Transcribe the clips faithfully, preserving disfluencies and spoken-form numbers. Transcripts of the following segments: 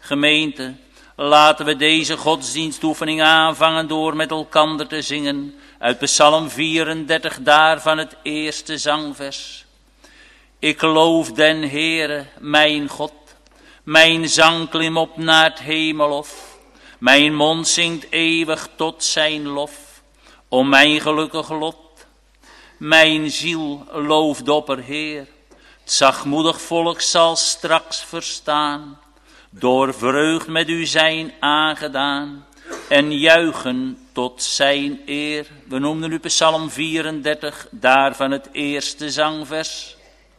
Gemeente, laten we deze godsdienstoefening aanvangen door met elkander te zingen uit Psalm vierendertig, daarvan het eerste zangvers. Ik loof den Heere, mijn God, mijn zang klim op naar het hemelhof. Mijn mond zingt eeuwig tot zijn lof, om mijn gelukkig lot. Mijn ziel looft opperheer, het zachtmoedig volk zal straks verstaan, door vreugd met u zijn aangedaan en juichen tot zijn eer. We noemden nu Psalm vierendertig, daarvan het eerste zangvers.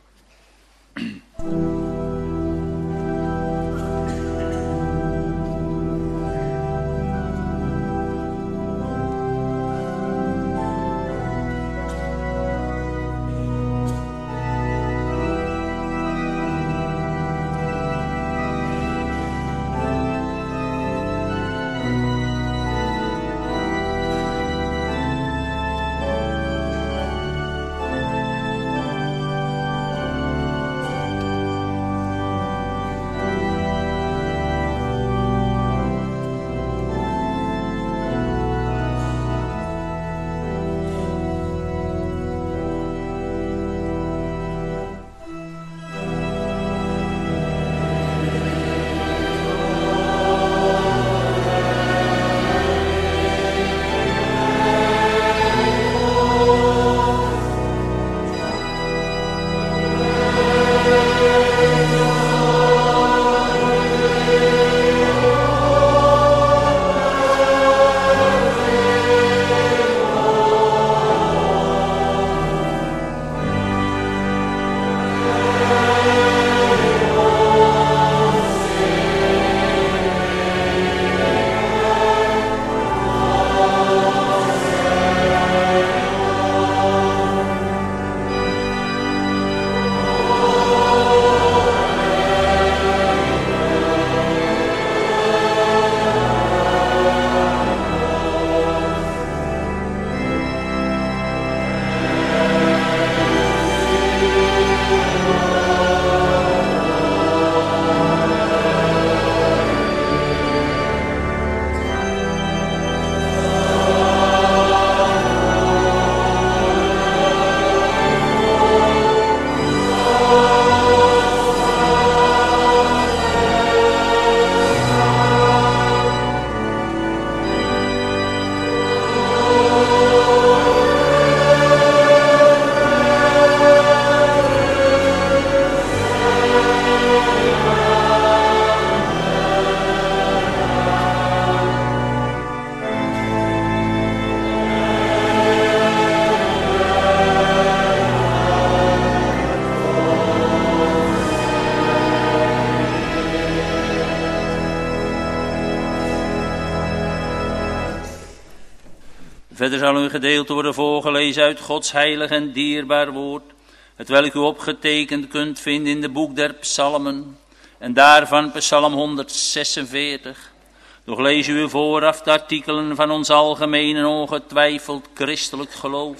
Verder zal een gedeelte worden voorgelezen uit Gods heilig en dierbaar woord, hetwelk u opgetekend kunt vinden in de boek der psalmen, en daarvan Psalm honderdzesenveertig. Doch lees u vooraf de artikelen van ons algemeen en ongetwijfeld christelijk geloof.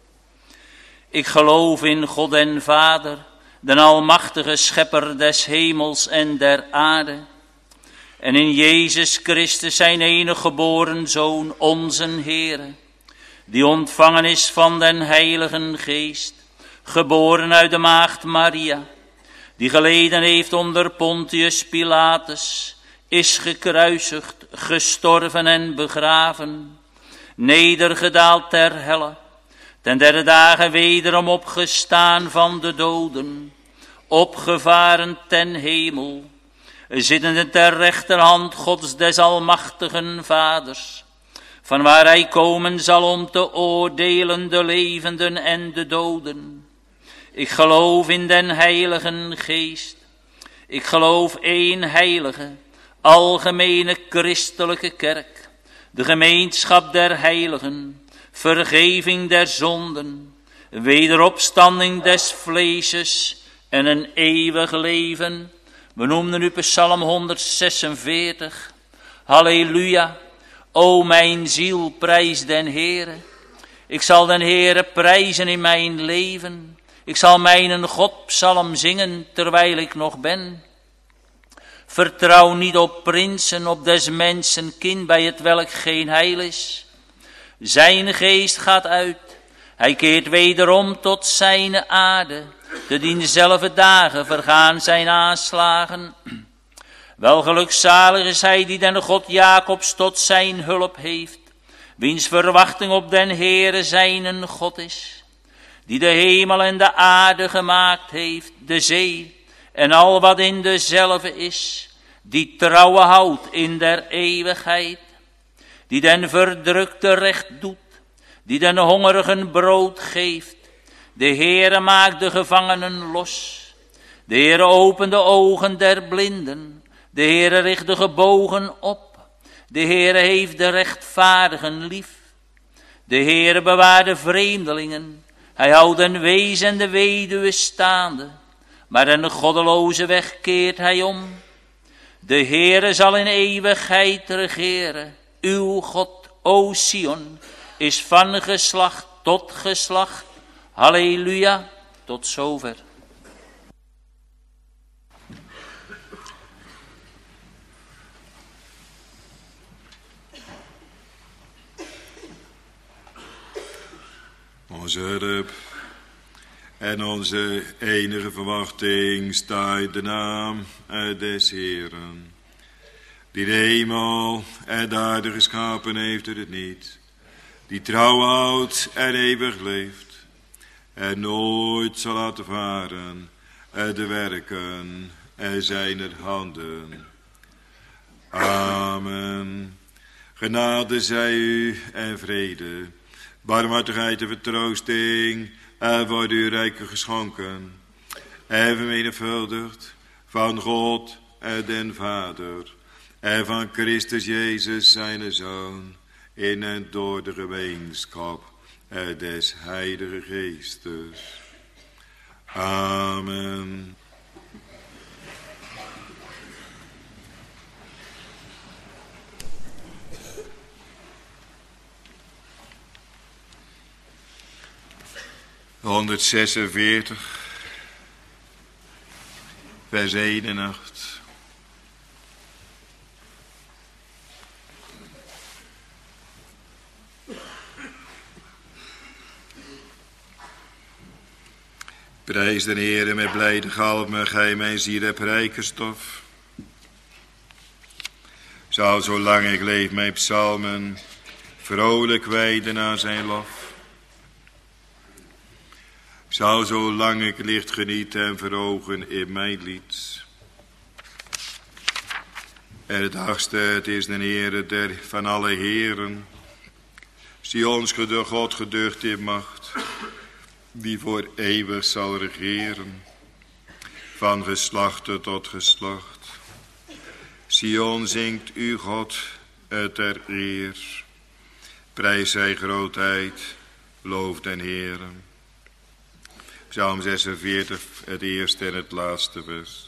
Ik geloof in God en Vader, den almachtige schepper des hemels en der aarde, en in Jezus Christus zijn enige geboren Zoon, onze Heere, die ontvangen is van den Heiligen Geest, geboren uit de maagd Maria, die geleden heeft onder Pontius Pilatus, is gekruisigd, gestorven en begraven, nedergedaald ter helle, ten derde dagen wederom opgestaan van de doden, opgevaren ten hemel, zittende ter rechterhand Gods des almachtigen Vaders, van waar hij komen zal om te oordelen de levenden en de doden. Ik geloof in den Heiligen Geest. Ik geloof één heilige, algemene christelijke kerk, de gemeenschap der heiligen, vergeving der zonden, wederopstanding des vleeses en een eeuwig leven. We noemden nu Psalm honderdzesenveertig. Halleluja, o mijn ziel, prijs den Heere. Ik zal den Heere prijzen in mijn leven. Ik zal mijn God psalm zingen terwijl ik nog ben. Vertrouw niet op prinsen, op des mensen kind, bij het welk geen heil is. Zijn geest gaat uit, hij keert wederom tot zijn aarde. Te diezelfde dagen vergaan zijn aanslagen. Wel gelukzalig is hij die den God Jacobs tot zijn hulp heeft, wiens verwachting op den Heere zijnen God is, die de hemel en de aarde gemaakt heeft, de zee en al wat in dezelve is, die trouwe houdt in der eeuwigheid, die den verdrukte recht doet, die den hongerigen brood geeft. De Heere maakt de gevangenen los, de Heere opent de ogen der blinden, de Heere richt de gebogen op, de Heere heeft de rechtvaardigen lief. De Heere bewaart de vreemdelingen, hij houdt den wees en de weduwe staande, maar den goddeloze weg keert hij om. De Heere zal in eeuwigheid regeren, uw God, o Sion, is van geslacht tot geslacht. Halleluja, tot zover. Onze hulp en onze enige verwachting staat de naam des Heeren, die de hemel en de aarde geschapen heeft door het niet, die trouw houdt en eeuwig leeft, en nooit zal laten varen de werken en zijner handen. Amen. Genade zij u en vrede, barmhartigheid en vertroosting, en wordt u rijke geschonken, en vermenigvuldigd van God en den Vader, en van Christus Jezus zijn Zoon, in en door de gemeenschap des Heilige Geestes. Amen. honderdzesenveertig, vers één en acht. Prijs den Heere met blijde galmen, gij mijn ziel hebt rijke stof. Zal zolang ik leef mijn psalmen vrolijk wijden aan zijn lof. Zal zolang ik licht geniet en verogen in mijn lied. En het hoogste, het is de Heere der van alle heren, Sions geducht, God geducht in macht, die voor eeuwig zal regeren, van geslachte tot geslacht. Sion zingt u God ter eer, prijs zijn grootheid, loof den Heere. Psalm zesenveertig, het eerste en het laatste vers.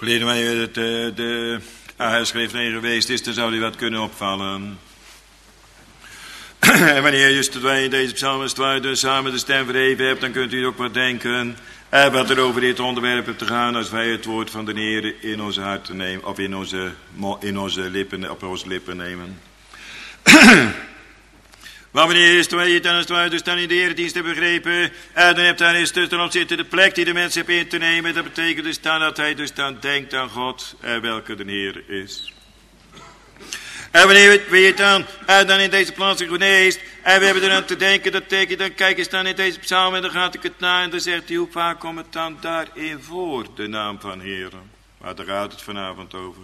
Verleden mij het de, de aanschrift heen geweest is, dan zou die wat kunnen opvallen. En wanneer juist dat wij in deze psalmen samen de stem verheven hebt, dan kunt u ook wat denken. En wat er over dit onderwerp hebt te gaan, als wij het woord van de Heer in onze harten nemen, of in onze, in onze lippen, op onze lippen nemen. Maar wanneer is wij dan als wij dus dan in de Heerdienst hebben begrepen, en dan hebt hij dus ten opzichte de plek die de mens heeft in te nemen, dat betekent dus dan dat hij dus dan denkt aan God, en welke de Heer is. En wanneer we het dan, en dan in deze plaats geneest, en we hebben er aan te denken, dat teken, dan kijk eens dan in deze psalm, en dan gaat ik het na, en dan zegt hij, hoe vaak komt het dan daarin voor, de naam van Heer? Maar daar gaat het vanavond over.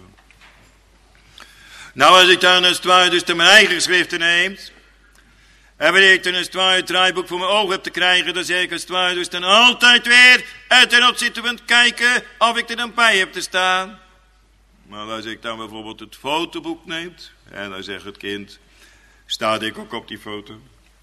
Nou, als ik dan als het ware dus de mijn eigen geschriften neemt, en wanneer ik dan als het ware het draaiboek voor mijn ogen heb te krijgen, dan zeg ik als het ware dus dan altijd weer, en ten opzichte van het kijken, of ik er dan bij heb te staan. Maar als ik dan bijvoorbeeld het fotoboek neemt, en dan zegt het kind, sta ik ook op die foto.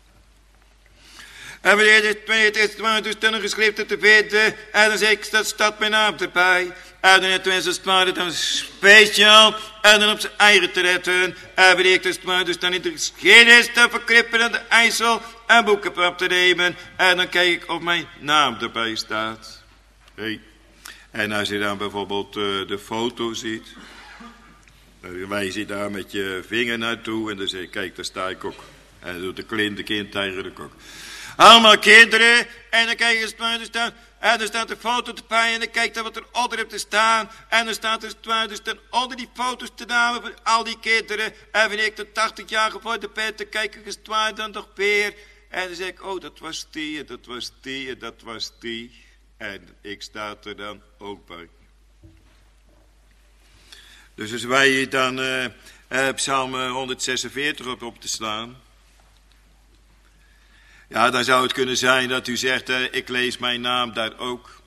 En wanneer het tweede testament dus dan een geschriften te vinden, en dan zeg ik, dat staat mijn naam erbij. En dan heeft de mensen het dan speciaal, en dan op zijn eigen te retten. En wanneer ik het dus dan in de geschiedenis te verkrippen aan de IJssel, en boeken op te nemen, en dan kijk ik of mijn naam erbij staat. Hey. En als je dan bijvoorbeeld uh, de foto ziet, dan wijs je daar met je vinger naartoe en dan zeg je, kijk, daar sta ik ook. En dan doet de kind, de kind eigenlijk ook. Allemaal kinderen, en dan kijk je eens maar, dus dan, en dan staat de foto erbij en dan kijk je wat er onder hebt te staan. En dan staat er dus dan onder die foto's te namen van al die kinderen. En wanneer ik de tachtig jaar geworden ben, dan kijk ik eens dan nog weer. En dan zeg ik, oh, dat was die, en dat was die, en dat was die. En ik sta er dan ook bij. Dus als wij hier dan uh, uh, Psalm honderdzesenveertig op, op te slaan. Ja, dan zou het kunnen zijn dat u zegt, uh, ik lees mijn naam daar ook.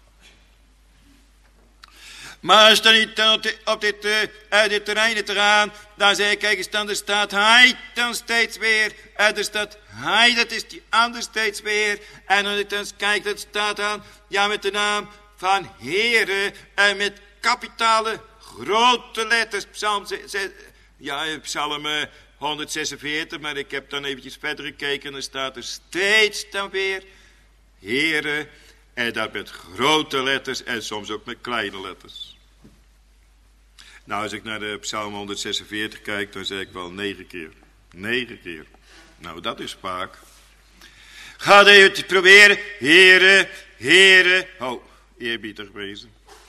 Maar als dan niet dan op, dit, op dit, uh, dit terrein te gaan, dan zeg ik, kijk eens, dan er staat hij dan steeds weer. En er staat hij, dat is die ander steeds weer. En als ik dan kijk, dat staat dan, ja, met de naam van Heere, en met kapitale grote letters. Psalm, ja, Psalm uh, honderdzesenveertig, maar ik heb dan eventjes verder gekeken en dan staat er steeds dan weer Heere, en dat met grote letters en soms ook met kleine letters. Nou, als ik naar de Psalm honderdzesenveertig kijk, dan zeg ik wel negen keer. Negen keer. Nou, dat is vaak. Ga even proberen. Heere, Heere. Oh, eerbiedig wezen.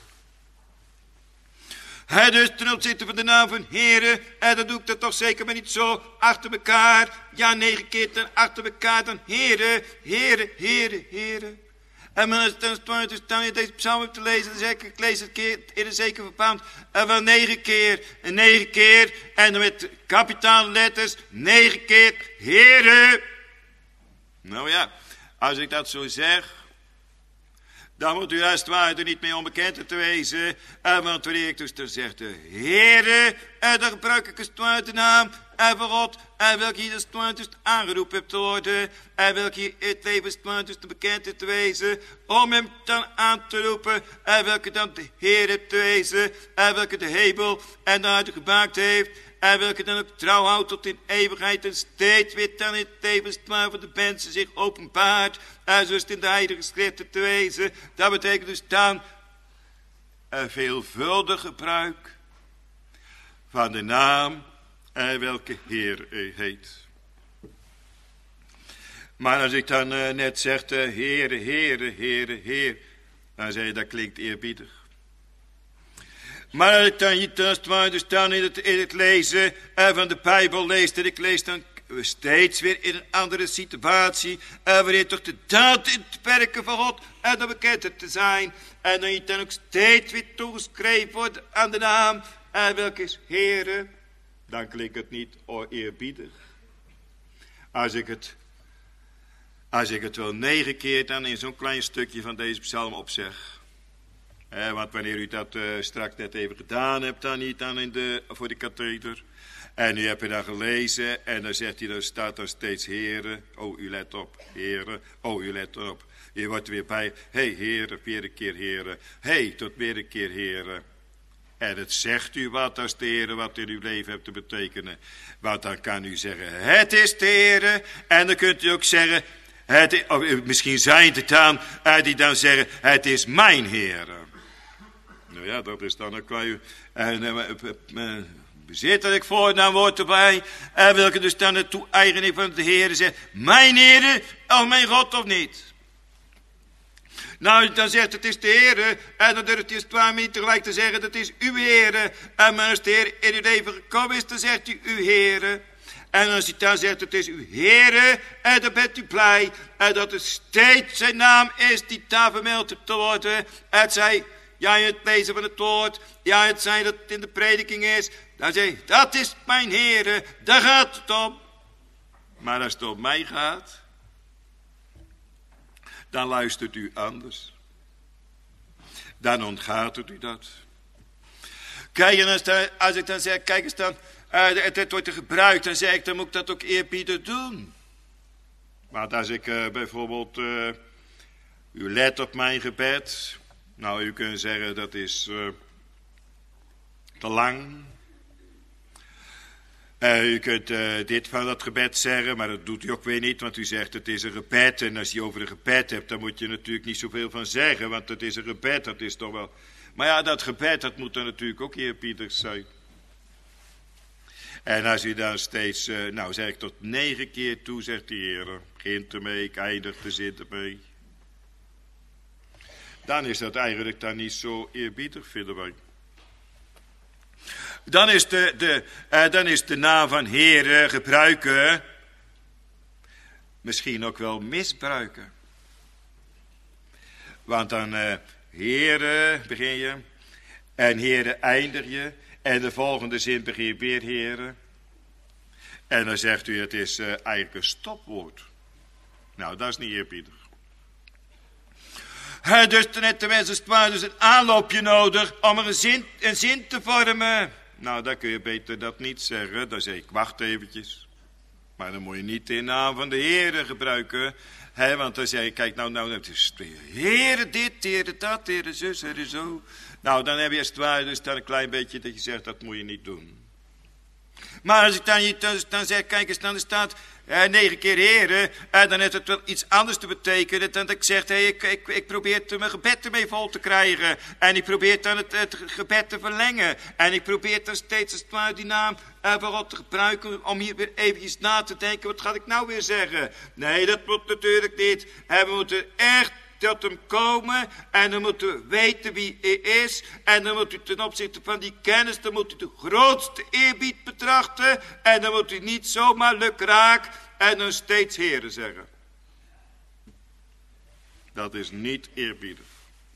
Hij dus ten opzichte van de naam van Heere, en dan doe ik dat toch zeker maar niet zo achter elkaar. Ja, negen keer dan achter elkaar dan Heere, Heere, Heere, Heere. En als het dan dus dan in deze psalm hebt te lezen, dan zeg ik, ik lees het keer in een zeker verband. En wel negen keer, en negen keer, en dan met kapitale letters, negen keer, Heere. Nou ja, als ik dat zo zeg, dan moet u als het ware er niet mee onbekend te wezen. En want wanneer ik dus dan zeg de Heere, en dan gebruik ik als het ware de naam en van God, en welke hier als het ware dus aangeroepen hebt te worden, en welke hier het leven als het ware dus te bekend te wezen, om hem dan aan te roepen, en welke dan de Heer hebt te wezen, en welke de hemel en de aarde gemaakt heeft, en welke dan ook trouw houdt tot in eeuwigheid en steeds weer dan in het leven van de mensen zich openbaart. En zoals het in de heilige schriften te wezen. Dat betekent dus dan een veelvuldig gebruik van de naam en welke Heer heet. Maar als ik dan uh, net zeg, uh, Heere, Heere, Heere, Heer, dan zeg je dat klinkt eerbiedig. Maar als ik dan niet als het ware dus dan in het, in het lezen uh, van de Bijbel lees, en ik lees dan steeds weer in een andere situatie, en wanneer toch de daad in het werken van God en de bekend te zijn, en dan je dan ook steeds weer toegeschreven wordt aan de naam, en welke is Heere, dan klinkt het niet eerbiedig. Als ik het, als ik het wel negen keer dan in zo'n klein stukje van deze psalm opzeg. Eh, want wanneer u dat uh, straks net even gedaan hebt, dan niet dan in de, voor de katheder. En u hebt je dan gelezen en dan zegt hij, dan staat dan steeds Heere. Oh, u let op, Heere. Oh, u let op. Je wordt er weer bij. Hé, hey, Heere, weer een keer Heere. Hé, hey, tot weer een keer Heere. En het zegt u wat als de Heer wat in uw leven hebt te betekenen. Want dan kan u zeggen, het is de Heer. En dan kunt u ook zeggen, het, of misschien zijn het dan, uh, die dan zeggen, het is mijn Heer. Nou ja, dat is dan ook qua u. En uh, uh, uh, bezit dat ik voornaam woord erbij. En uh, welke dus dan de toe-eigening van de Heer zegt, mijn Heer, of mijn God of niet. Nou, dan zegt het is de Heer, en dan durft hij het waar niet tegelijk te zeggen, dat is uw Heer. En als de Heer in uw leven gekomen is, dan zegt u uw Heer. En als hij dan zegt, het is uw Heer, en dan bent u blij. En dat het steeds zijn naam is die daar vermeld te worden. Het zij, ja, in het lezen van het woord, ja, het zij dat het in de prediking is. Dan zeg je, dat is mijn Heer, daar gaat het om. Maar als het om mij gaat, dan luistert u anders. Dan ontgaat het u dat. Kijk, en als, dan, als ik dan zeg, kijk eens dan, uh, het, het wordt er gebruikt, dan zeg ik, dan moet ik dat ook eerbiedig doen. Maar als ik uh, bijvoorbeeld, uh, u let op mijn gebed, nou, u kunt zeggen dat is uh, te lang. Uh, u kunt uh, dit van dat gebed zeggen, maar dat doet u ook weer niet, want u zegt het is een gebed. En als je over een gebed hebt, dan moet je natuurlijk niet zoveel van zeggen, want het is een gebed, dat is toch wel... Maar ja, dat gebed, dat moet dan natuurlijk ook eerbiedig zijn. En als u dan steeds, uh, nou zeg ik tot negen keer toe, zegt de Heer, begint ermee, ik eindig de zin ermee. Dan is dat eigenlijk dan niet zo eerbiedig, vinden wij. Dan is de, de, uh, dan is de naam van Heere gebruiken, misschien ook wel misbruiken. Want dan uh, Heere begin je, en Heere eindig je, en de volgende zin begin je weer Heere. En dan zegt u, het is uh, eigenlijk een stopwoord. Nou, dat is niet eerbiedig. Uh, dus net de mensen het dus een aanloopje nodig om er een zin, een zin te vormen. Nou, dan kun je beter dat niet zeggen. Dan zeg ik, wacht eventjes. Maar dan moet je niet de naam van de Heere gebruiken. He, want dan zeg je, kijk, nou, nou, het is Heere dit, Heere dat, Heere zus, Heere zo. Nou, dan heb je als het ware dus dan een klein beetje dat je zegt, dat moet je niet doen. Maar als ik dan, dus dan zeg, kijk eens, dan staat eh, negen keer Heere, en dan heeft het wel iets anders te betekenen dan dat ik zeg, hey, ik, ik, ik probeer te, mijn gebed ermee vol te krijgen. En ik probeer dan het, het gebed te verlengen. En ik probeer dan steeds als het ware die naam eh, van God te gebruiken om hier weer eventjes na te denken, wat ga ik nou weer zeggen? Nee, dat moet natuurlijk niet. En we moeten echt tot hem komen en dan moet u weten wie hij is en dan moet u ten opzichte van die kennis, dan moet u de grootste eerbied betrachten en dan moet u niet zomaar lukraak en dan steeds Heere zeggen. Dat is niet eerbiedig.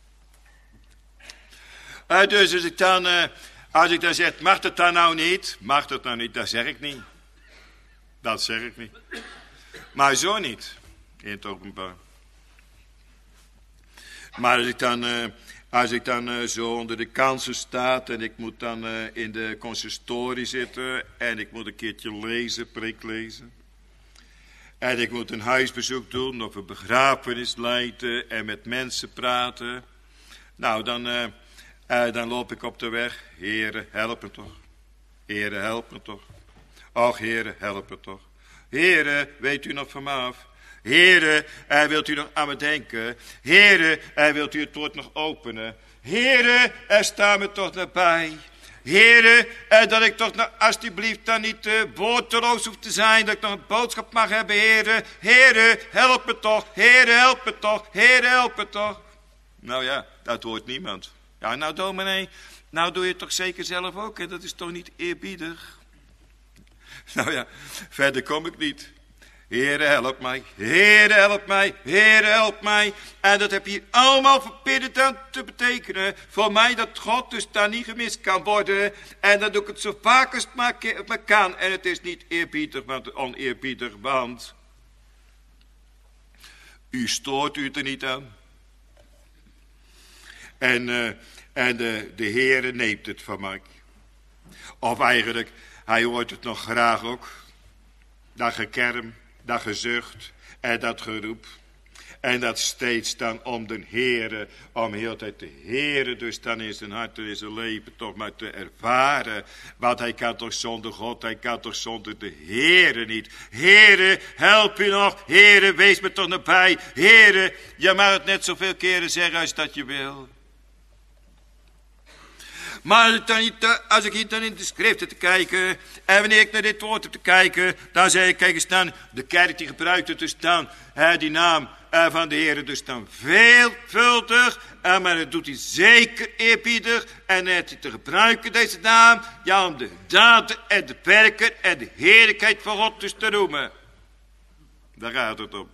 Uh, dus als ik dan, uh, als ik dan zeg, mag het dan nou niet? Mag het nou niet? Dat zeg ik niet. Dat zeg ik niet. Maar zo niet, in het openbaar. Maar als ik dan, uh, als ik dan uh, zo onder de kansen sta en ik moet dan uh, in de consistorie zitten en ik moet een keertje lezen, preek lezen. En ik moet een huisbezoek doen of een begrafenis leiden en met mensen praten. Nou, dan, uh, uh, dan loop ik op de weg. Heere, help me toch. Heere, help me toch. Och, Heere, help me toch. Heere, weet u nog van me af? Heere, uh, wilt u nog aan me denken? Heere, uh, wilt u het woord nog openen? Heere, uh, sta me toch nabij. Heere, uh, dat ik toch nog alsjeblieft dan niet uh, woordeloos hoef te zijn. Dat ik nog een boodschap mag hebben, Heere. Heere, help me toch. Heere, help me toch. Heere, help me toch. Nou ja, dat hoort niemand. Ja, nou dominee, nou doe je het toch zeker zelf ook. Hè? Dat is toch niet eerbiedig? Nou ja, verder kom ik niet. Heere, help mij. Heere, help mij. Heere, help mij. En dat heb je allemaal verbidden aan te betekenen. Voor mij dat God dus daar niet gemist kan worden. En dan doe ik het zo vaak als het maar kan. En het is niet eerbiedig, maar oneerbiedig. Want u stoort u er niet aan. En, uh, en de, de Heere neemt het van mij. Of eigenlijk, hij hoort het nog graag ook. Dat gekerm. Dat gezucht en dat geroep. En dat steeds dan om de Heere, om heel de tijd de Heere dus dan in zijn hart en in zijn leven toch maar te ervaren. Want hij kan toch zonder God, hij kan toch zonder de Heere niet. Heere, help u nog. Heere, wees me toch nabij. Heere, je mag het net zoveel keren zeggen als dat je wil. Maar als ik hier dan in de schriften te kijken, en wanneer ik naar dit woord heb te kijken, dan zeg ik, kijk eens dan, de kerk die gebruikt het dus dan, hè, die naam eh, van de Heer dus dan veelvuldig, eh, maar dat doet hij zeker eerbiedig, en het te gebruiken deze naam, ja, om de daden en de werken en de heerlijkheid van God dus te noemen. Daar gaat het om.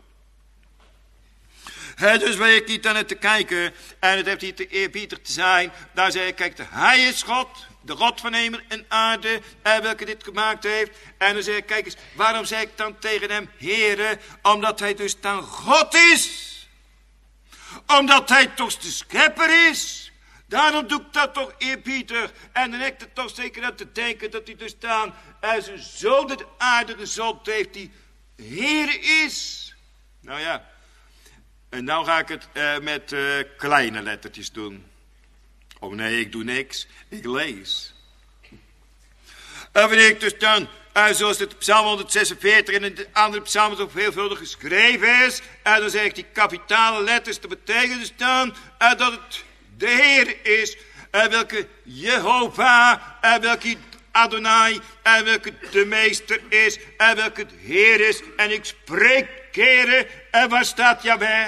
He, dus waar ik niet aan het te kijken, en het heeft hier te eerbiedig te zijn, daar zeg ik, kijk, hij is God, de God van hemel en aarde, en welke dit gemaakt heeft. En dan zeg ik, kijk eens, waarom zeg ik dan tegen hem, Heere, omdat hij dus dan God is. Omdat hij toch de schepper is. Daarom doe ik dat toch eerbiedig. En dan heb ik er toch zeker aan te denken dat hij dus dan, als een zoon de aarde gezond heeft, die Heere is. Nou ja. En nou ga ik het uh, met uh, kleine lettertjes doen. Oh nee, ik doe niks. Ik lees. En wanneer ik dus dan, uh, zoals het psalm honderdzesenveertig en in de andere psalmen ook veelvuldig geschreven is. En dan zeg ik die kapitale letters, dat betekent dus dan uh, dat het de Heer is. En uh, welke Jehovah, en uh, welke Adonai, en uh, welke de meester is. En uh, welke de Heer is. En ik spreek keren. En waar staat Jahweh?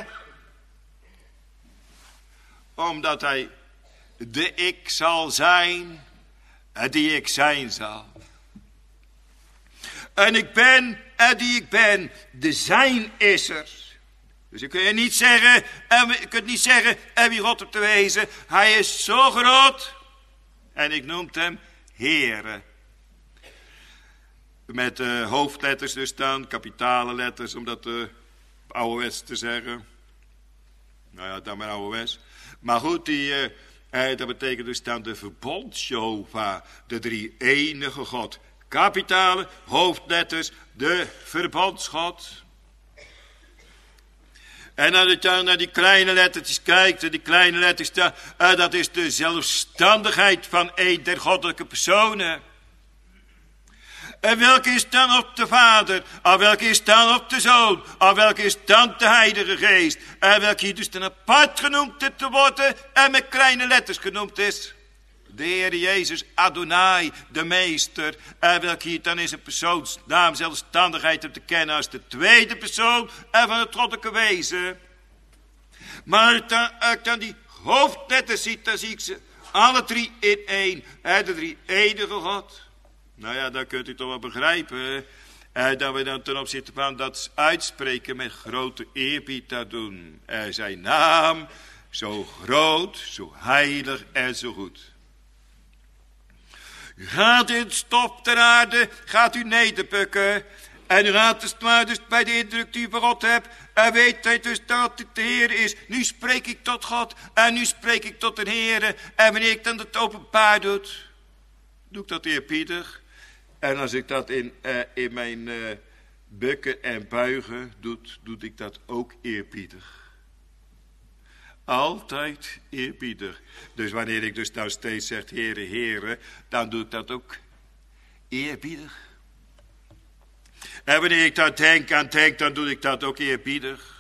Omdat hij de ik zal zijn, die ik zijn zal. En ik ben, en die ik ben, de zijn is er. Dus je kunt niet zeggen, en je kunt niet zeggen, en wie God op te wezen, hij is zo groot. En ik noem hem Heere. Met uh, hoofdletters dus dan, kapitale letters, om dat uh, ouderwets te zeggen. Nou ja, dan maar ouderwets. Maar goed, die, uh, uh, dat betekent dus dan de verbonds-Jehovah, de drie enige God. Kapitale, hoofdletters, de verbondsgod. En als je dan naar die kleine lettertjes kijkt, die kleine letters, uh, dat is de zelfstandigheid van een der goddelijke personen. En welke is dan op de Vader? En welke is dan op de Zoon? En welke is dan de Heilige Geest? En welke hier dus dan apart genoemd te worden en met kleine letters genoemd is? De Heer Jezus, Adonai, de Meester. En welke hier dan is een persoonsnaam, zelfstandigheid te kennen als de tweede persoon en van het goddelijke wezen. Maar dan, als ik dan die hoofdletters ziet, dan zie ik ze alle drie in één. En de drie enige God. Nou ja, dan kunt u toch wel begrijpen, eh, dat we dan ten opzichte van dat uitspreken met grote eerbied dat doen. Eh, zijn naam, zo groot, zo heilig en zo goed. U gaat in het stof ter aarde, gaat u nederbukken. En u gaat dus maar dus bij de indruk die u van God hebt. En weet hij dus dat het de Heer is. Nu spreek ik tot God en nu spreek ik tot de Heer. En wanneer ik dan het openbaar doe, doe ik dat eerbiedig. En als ik dat in, uh, in mijn uh, bukken en buigen doe, doe ik dat ook eerbiedig. Altijd eerbiedig. Dus wanneer ik dus nou steeds zeg, Heere, Heere, dan doe ik dat ook eerbiedig. En wanneer ik daar denk aan denk, dan doe ik dat ook eerbiedig.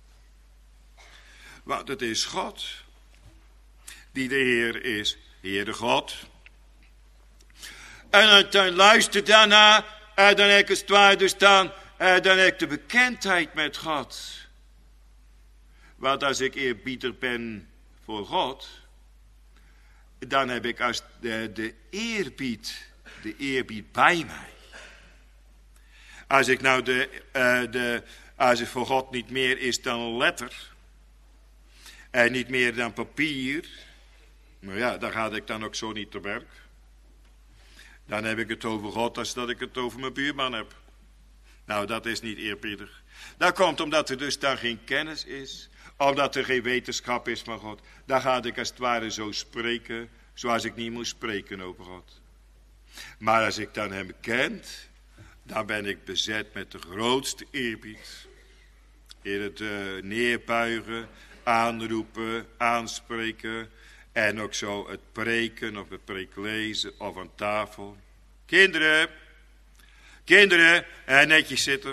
Want het is God die de Heer is. Heere God. En dan luister daarna, en dan heb ik het waar dus dan, en dan heb ik de bekendheid met God. Want als ik eerbiedig ben voor God, dan heb ik als de, de eerbied, de eerbied bij mij. Als ik nou de, uh, de, als het voor God niet meer is dan een letter, en niet meer dan papier, nou ja, dan ga ik dan ook zo niet te werk. Dan heb ik het over God als dat ik het over mijn buurman heb. Nou, dat is niet eerbiedig. Dat komt omdat er dus daar geen kennis is. Omdat er geen wetenschap is van God. Dan ga ik als het ware zo spreken, zoals ik niet moet spreken over God. Maar als ik dan hem kent, dan ben ik bezet met de grootste eerbied. in het uh, neerbuigen, aanroepen, aanspreken en ook zo het preken of het preeklezen of aan tafel. Kinderen, kinderen, en netjes zitten.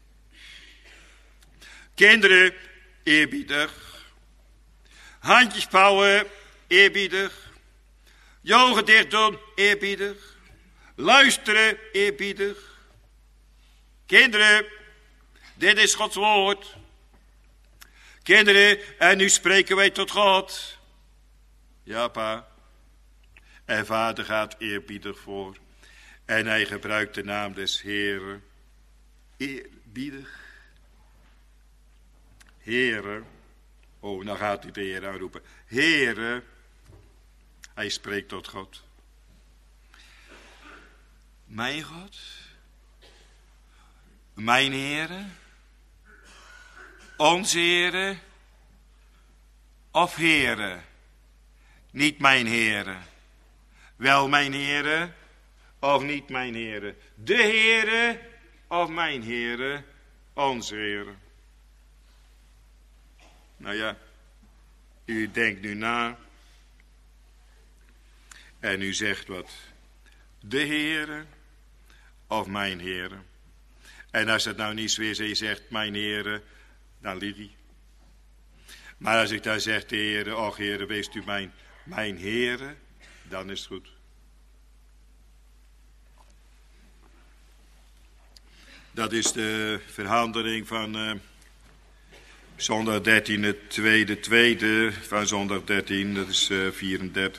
Kinderen, eerbiedig. Handjes vouwen, eerbiedig. Je ogen dicht doen, eerbiedig. Luisteren, eerbiedig. Kinderen, dit is Gods woord. Kinderen, en nu spreken wij tot God. Ja, pa. En vader gaat eerbiedig voor. En hij gebruikt de naam des Heeren. Eerbiedig. Heere. Oh, nou gaat hij de Heer aanroepen. Heere. Hij spreekt tot God. Mijn God. Mijn Heere. Onze Heere. Of Heere. Niet mijn Heere. Wel mijn Heere. Of niet mijn Heere. De Heere. Of mijn Heere. Onze Heere. Nou ja. U denkt nu na. En u zegt wat. De Heere. Of mijn Heere. En als het nou niet zo is en je zegt mijn Heere. Dan lieg je. Maar als ik dan zeg de Heere. Och Heere, wees u mijn, mijn Heere. Dan is het goed. Dat is de verhandeling van uh, zondag dertien, het tweede, tweede van zondag dertien, dat is uh, vierendertig.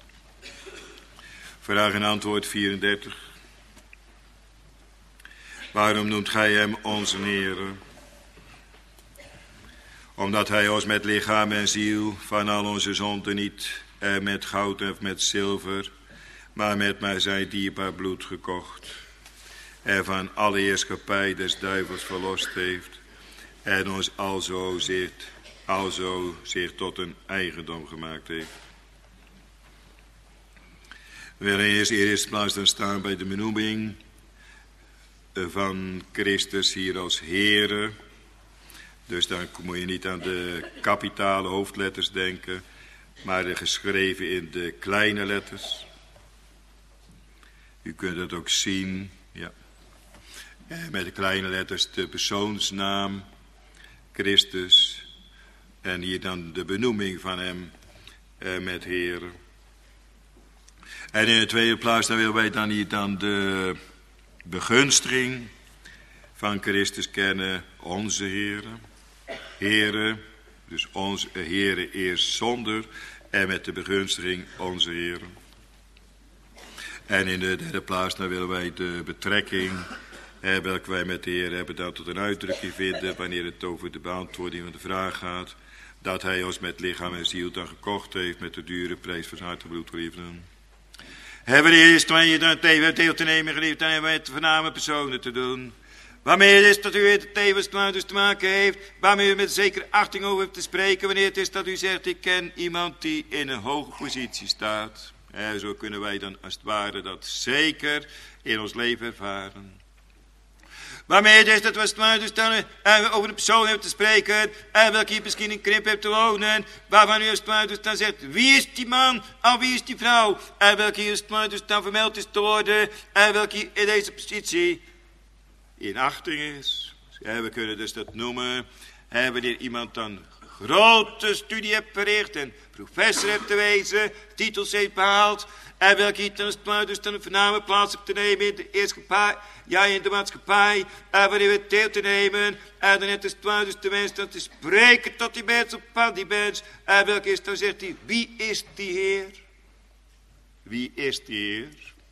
Vraag en antwoord vierendertig. Waarom noemt gij hem onze Heere? Omdat hij ons met lichaam en ziel van al onze zonden niet eh, met goud of met zilver, maar met maar zijn dierbaar bloed gekocht. En van alle heerschappij des duivels verlost heeft. En ons alzo zich, alzo zich tot een eigendom gemaakt heeft. We willen eerst in eerste plaats dan staan bij de benoeming van Christus hier als Heere. Dus dan moet je niet aan de kapitale hoofdletters denken, maar de geschreven in de kleine letters. U kunt het ook zien, ja. En met de kleine letters de persoonsnaam, Christus. En hier dan de benoeming van hem eh, met Heere. En in de tweede plaats dan willen wij dan hier dan de begunstering van Christus kennen, onze Heere. Heere, dus onze Heere eerst zonder en met de begunstiging onze Heere. En in de derde plaats dan willen wij de betrekking eh, welke wij met de Heer hebben dat tot een uitdrukking vinden wanneer het over de beantwoording van de vraag gaat, dat hij ons met lichaam en ziel dan gekocht heeft met de dure prijs van zijn hart en bloed geliefden. Hebben de eerst wanneer je dan tegen deel te nemen geliefd en hebben met voorname personen te doen. Waarmee het is dat u het tevens dus te maken heeft, waarmee u met zekere achting over hebt te spreken, wanneer het is dat u zegt, ik ken iemand die in een hoge positie staat. En zo kunnen wij dan als het ware dat zeker in ons leven ervaren. Waarmee het is dat we als het ware dus dan uh, over de persoon hebben te spreken, en welke hier misschien in krimp hebt te wonen, waarvan u als het ware dus dan zegt, wie is die man, en wie is die vrouw, en welke hier als het ware dus dan vermeld is te worden, en welke hier in deze positie in achting is. Ja, we kunnen dus dat noemen. Hè, wanneer iemand dan grote studie heeft verricht en professor heeft te wezen, titels heeft behaald, en welke hier dan, dus dan een voorname plaats heeft te nemen in de heerschappij, ja, in de maatschappij, en wanneer we deel te nemen, en dan het is dus de mens dat te spreken tot die mens op van die mens, en welke is dan, zegt hij, wie is die Heer? Wie is die Heer?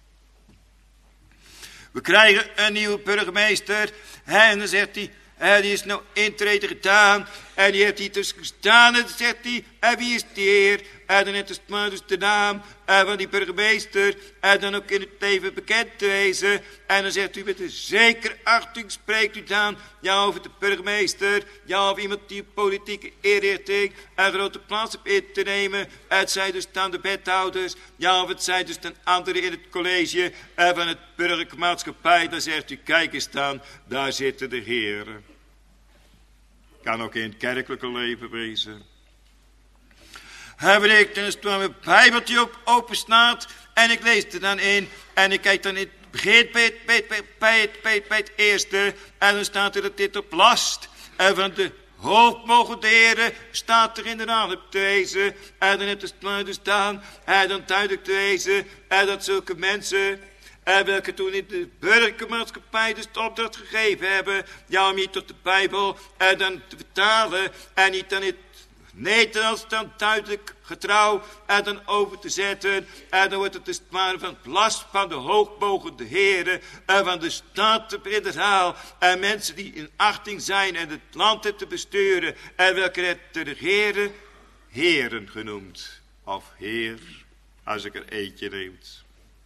We krijgen een nieuwe burgemeester. En dan zegt hij, en die is nou intreden gedaan. En die heeft hij dus gestaan. En dan zegt hij, en wie is die Heer? En dan heeft hij dus de naam van die burgemeester. En dan ook in het leven bekend te wezen. En dan zegt u met een zekere achting spreekt u dan. Ja, over de burgemeester. Ja, of iemand die een politieke inrichting een grote plaats heeft in te nemen. Het zijn dus dan de wethouders. Ja, of het zijn dus dan anderen in het college van het burgerlijke maatschappij. Dan zegt u, kijk eens dan, daar zitten de heren. Kan ook in het kerkelijke leven wezen. Wanneer ik dan mijn Bijbeltje op open staat en ik lees er dan in en ik kijk dan in het begin bij het, bij, het, bij, het, bij, het, bij het eerste en dan staat er dat dit op last en van de hoogmogende Heere staat er inderdaad op te wezen en dan heeft er staan en dan duidelijk te wezen en dat zulke mensen en welke toen in de burgermaatschappij dus de opdracht gegeven hebben ja om niet tot de Bijbel en dan te vertalen en niet dan in het Nederlands dan duidelijk getrouw en dan over te zetten. En dan wordt het dus maar van het last van de hoogmogende heren en van de staten-generaal en mensen die in achting zijn en het land het te besturen en welke het te regeren, heren genoemd. Of heer, als ik er eentje neemt.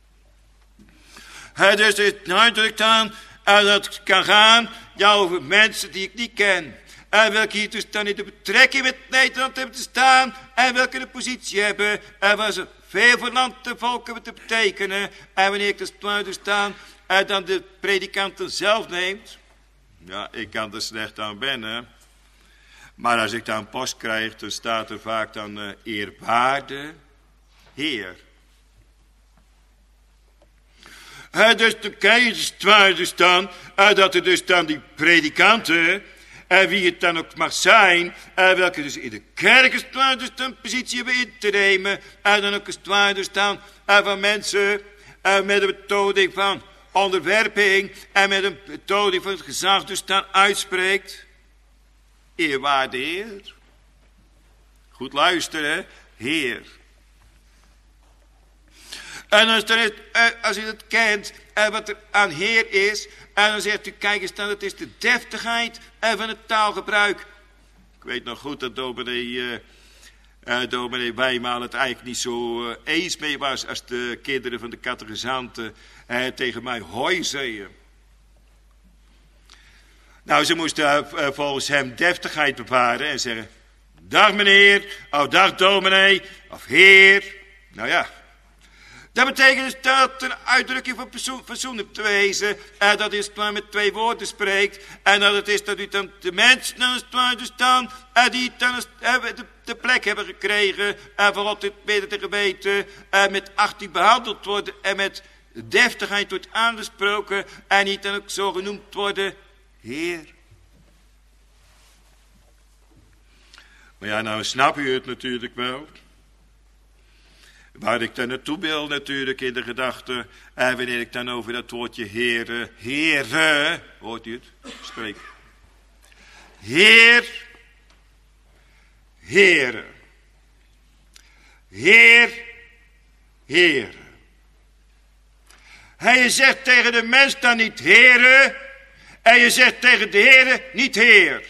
Het is dus duidelijk dan en dat kan gaan ja, over mensen die ik niet ken. En welke hier dus dan in de betrekking met Nederland hebben te staan. En welke de positie hebben. En waar ze veel voor land en volk hebben te betekenen. En wanneer ik dus buiten staan. En dan de predikanten zelf neemt. Ja, ik kan er slecht aan wennen. Maar als ik dan post krijg. Dan staat er vaak dan uh, eerwaarde Heer. En dus dan kan je dus buiten staan. En dat er dus dan die predikanten. En wie het dan ook mag zijn, en welke dus in de kerk als het ware dus een positie hebben in te nemen, en dan ook als het ware dus dan en van mensen en met een betoding van onderwerping, en met een betoding van het gezag dus dan uitspreekt. Eerwaarde Heer. Goed luisteren, Heer. En als, er is, als u het kent, en wat er aan Heer is, en dan zegt u, kijk eens dan, het is de deftigheid van het taalgebruik. Ik weet nog goed dat dominee, uh, uh, dominee Wijmaal het eigenlijk niet zo uh, eens mee was als de kinderen van de catechizanten uh, tegen mij hoi zeiden. Nou, ze moesten uh, volgens hem deftigheid bewaren en zeggen, dag meneer, of dag dominee, of heer. Nou ja. Dat betekent dus dat een uitdrukking van fatsoen hebt te wezen. En dat is maar met twee woorden spreekt. En dat het is dat u dan de mensen dan het staan. En die dan de, de plek hebben gekregen. En van wat dit midden te geweten. En met achting behandeld worden. En met deftigheid wordt aangesproken. En niet dan ook zo genoemd worden. Heer. Maar ja, nou snap u het natuurlijk wel. Waar ik dan naartoe wil natuurlijk in de gedachte. En wanneer ik dan over dat woordje Heere. Heere. Hoort u het? Spreek. Heer. Heere. Heer. Heere. En je zegt tegen de mens dan niet Heere. En je zegt tegen de Heere niet Heer.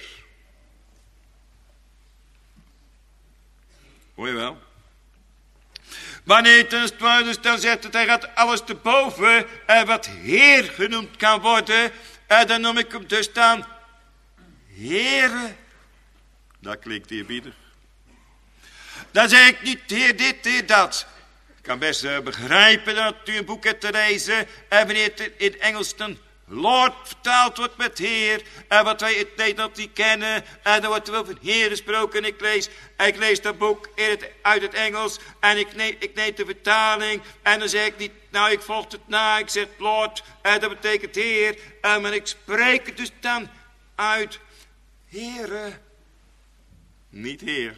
Hoor je wel? Wanneer het dan dus dan zegt het, hij gaat alles te boven en wat Heer genoemd kan worden. En dan noem ik hem dus dan Heere. Dat klinkt eerbiedig. Dan zeg ik niet Heer dit, Heer dat. Ik kan best uh, begrijpen dat u een boek hebt te lezen. En wanneer het in het Engels dan Lord vertaald wordt met Heer. En wat wij in het Nederland niet kennen. En dan wordt er wel van Heer gesproken. En ik lees, ik lees dat boek in het, uit het Engels. En ik neem, ik neem de vertaling. En dan zeg ik niet, nou ik volg het na. Ik zeg Lord. En dat betekent Heer. En maar ik spreek het dus dan uit. Heere. Niet Heer.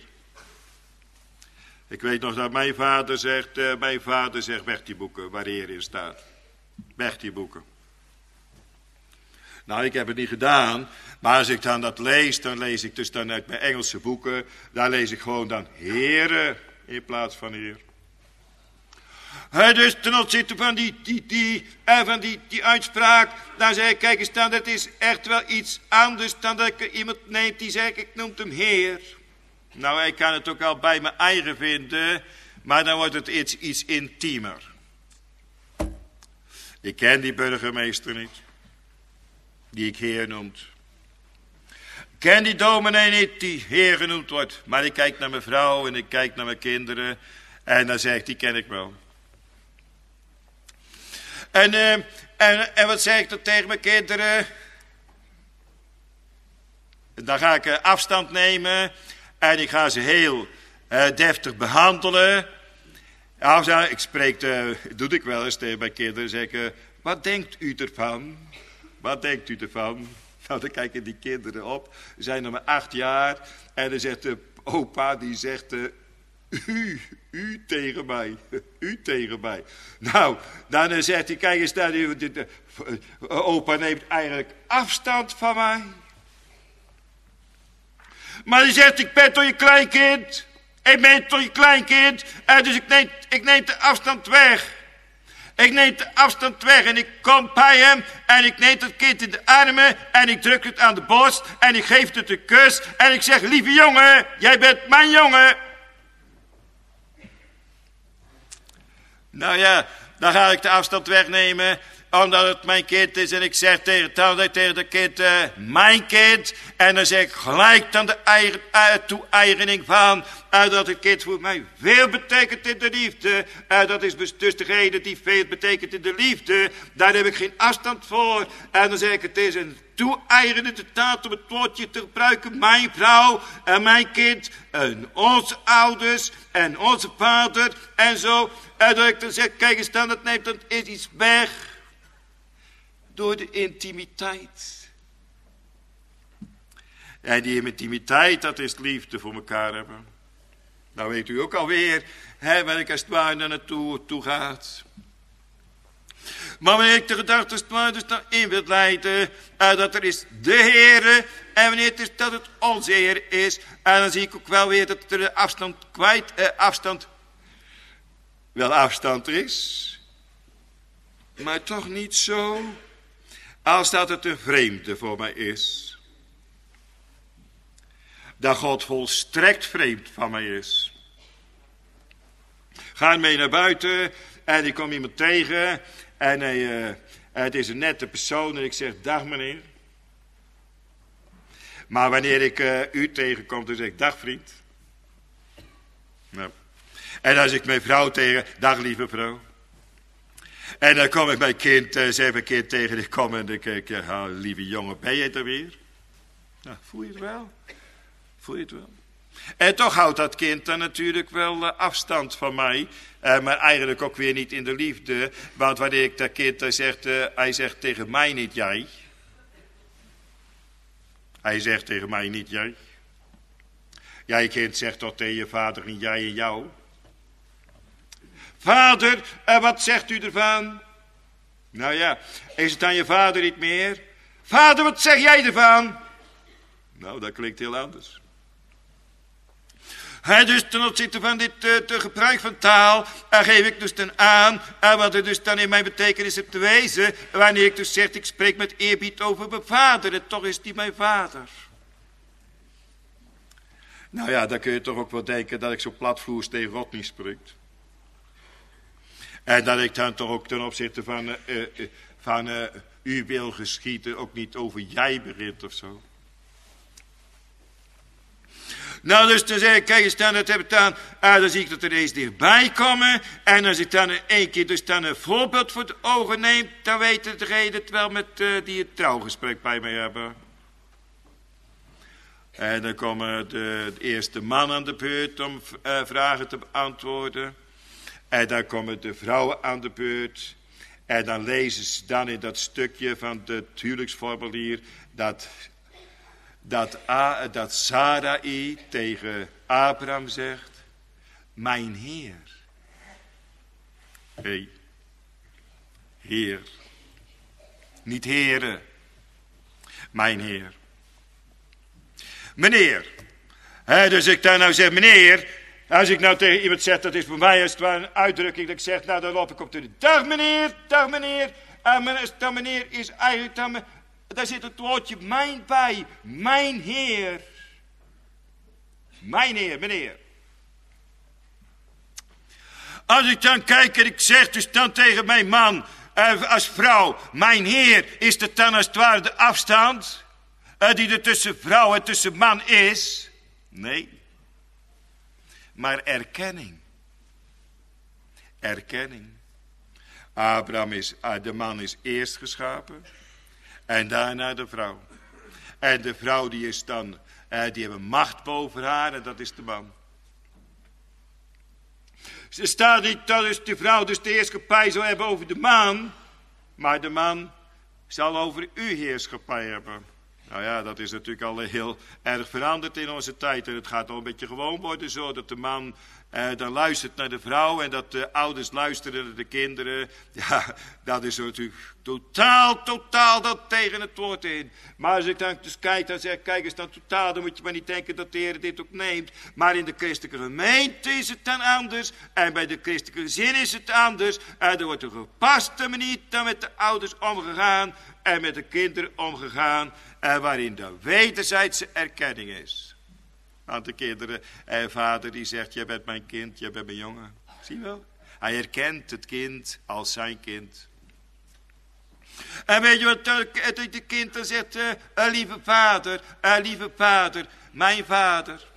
Ik weet nog dat mijn vader zegt. Uh, mijn vader zegt weg die boeken waar Heer in staat. Weg die boeken. Nou, ik heb het niet gedaan, maar als ik dan dat lees, dan lees ik dus dan uit mijn Engelse boeken, daar lees ik gewoon dan Heere in plaats van Heer. He, dus ten opzichte van die, die, die, en van die, die uitspraak, dan zeg ik, kijk eens dan, dat is echt wel iets anders dan dat ik iemand neemt die zegt, ik noem hem Heer. Nou, ik kan het ook al bij mijn eigen vinden, maar dan wordt het iets, iets intiemer. Ik ken die burgemeester niet. Die ik Heer noemt. Ik ken die dominee niet die Heer genoemd wordt. Maar ik kijk naar mijn vrouw en ik kijk naar mijn kinderen. En dan zeg ik, die ken ik wel. En, uh, en, en wat zeg ik dan tegen mijn kinderen? dan ga ik uh, afstand nemen en ik ga ze heel uh, deftig behandelen. Als, uh, ik spreek, uh, doe ik wel eens tegen mijn kinderen, zeg ik, uh, wat denkt u ervan? Wat denkt u ervan? Nou, dan kijken die kinderen op, ze zijn nog maar acht jaar en dan zegt de opa, die zegt, uh, u, u tegen mij, u tegen mij. Nou, dan uh, zegt hij, kijk eens, daar, uh, uh, uh, opa neemt eigenlijk afstand van mij. Maar hij zegt, ik ben toch je kleinkind. Ik ben toch je kleinkind. En dus ik neem, ik neem de afstand weg. Ik neem de afstand weg en ik kom bij hem. En ik neem dat kind in de armen. En ik druk het aan de borst. En ik geef het een kus. En ik zeg, lieve jongen, jij bent mijn jongen. Nou ja, dan ga ik de afstand wegnemen. Omdat het mijn kind is. En ik zeg tegen, tegen dat kind, uh, mijn kind. En dan zeg ik gelijk dan de eigen, uh, toe-eigening van. Uh, dat het kind voor mij veel betekent in de liefde. Uh, dat is dus degene die veel betekent in de liefde. Daar heb ik geen afstand voor. En dan zeg ik, het is een toe-eigenende taal om het woordje te gebruiken. Mijn vrouw en mijn kind. En onze ouders. En onze vader. En zo. En dat ik dan zeg, kijk eens dan, dat neemt dan is iets weg. Door de intimiteit. En die intimiteit, dat is liefde voor elkaar hebben. Nou weet u ook alweer, hè, waar ik als het ware naar naartoe toe gaat. Maar wanneer ik de gedachte als het ware dus dan in wil leiden, uh, dat er is de Heere, en wanneer het is dat het onze Heer is, en dan zie ik ook wel weer dat er de afstand kwijt, uh, afstand, wel afstand is, maar toch niet zo, als dat het een vreemde voor mij is. Dat God volstrekt vreemd van mij is. Ga mee naar buiten en ik kom iemand tegen en hij, uh, het is een nette persoon en ik zeg, dag meneer. Maar wanneer ik uh, u tegenkom, dan zeg ik, dag vriend. Nou. En als ik mijn vrouw tegen, dag lieve vrouw. En dan kom ik mijn kind, uh, zeg mijn kind tegen, ik kom en dan kijk ik, ja, lieve jongen, ben je er weer? Nou, voel je het wel? Voel je het wel? En toch houdt dat kind dan natuurlijk wel uh, afstand van mij. Uh, maar eigenlijk ook weer niet in de liefde. Want wanneer ik dat kind uh, zegt, uh, hij zegt tegen mij niet jij. Hij zegt tegen mij niet jij. Jij kind zegt toch tegen je vader niet jij en jou. Vader, uh, wat zegt u ervan? Nou ja, is het dan je vader niet meer? Vader, wat zeg jij ervan? Nou, dat klinkt heel anders. He, dus ten opzichte van dit uh, te gebruik van taal, uh, geef ik dus dan aan, uh, wat er dus dan in mijn betekenis heeft te wezen, wanneer ik dus zeg, ik spreek met eerbied over mijn vader, en toch is die mijn vader. Nou ja, dan kun je toch ook wel denken dat ik zo platvloers tegen God niet spreek. En dat ik dan toch ook ten opzichte van, uh, uh, van uh, u wil geschieden, ook niet over jij begint of zo. Nou, dus dan zeg ik, kijk eens dan, dat heb ik dan, ah, dan zie ik dat er eens dichtbij komen. En als ik dan in één keer dus dan een voorbeeld voor de ogen neem, dan weten degene het wel met uh, die het trouwgesprek bij mij hebben. En dan komen de, de eerste man aan de beurt om uh, vragen te beantwoorden. En dan komen de vrouwen aan de beurt. En dan lezen ze dan in dat stukje van het huwelijksformulier dat... Dat, A, dat Sarai tegen Abraham zegt, mijn Heer. Hé, hey, Heer. Niet Heere, mijn Heer. Meneer. He, dus ik dan nou zeg, meneer, als ik nou tegen iemand zeg, dat is voor mij als het ware een uitdrukking, dat ik zeg, nou dan loop ik op de dag meneer, dag meneer. En dan meneer is eigenlijk dan... Daar zit het woordje mijn bij. Mijn Heer. Mijn Heer, meneer. Als ik dan kijk en ik zeg dus dan tegen mijn man, uh, als vrouw, mijn Heer, is het dan als het ware de afstand uh, die er tussen vrouw en tussen man is? Nee. Maar erkenning. Erkenning. Abraham is, uh, de man is eerst geschapen. En daarna de vrouw. En de vrouw die is dan, eh, die hebben macht boven haar en dat is de man. Ze staat niet dat dus de vrouw dus de heerschappij zou hebben over de man, maar de man zal over uw heerschappij hebben. Nou ja, dat is natuurlijk al heel erg veranderd in onze tijd. En het gaat al een beetje gewoon worden zo dat de man eh, dan luistert naar de vrouw en dat de ouders luisteren naar de kinderen. Ja, dat is natuurlijk totaal, totaal dat tegen het woord in. Maar als ik dan dus kijk, dan zeg ik, kijk eens dan totaal, dan moet je maar niet denken dat de Heer dit ook neemt. Maar in de christelijke gemeente is het dan anders. En bij de christelijke gezin is het anders. En er wordt op een gepaste manier dan met de ouders omgegaan en met de kinderen omgegaan. En waarin de wederzijdse erkenning is. Want de kinderen, en vader die zegt, jij bent mijn kind, jij bent mijn jongen. Zie je wel? Hij herkent het kind als zijn kind. En weet je wat het kind dan zegt? Uh, uh, lieve vader, uh, lieve vader, mijn vader.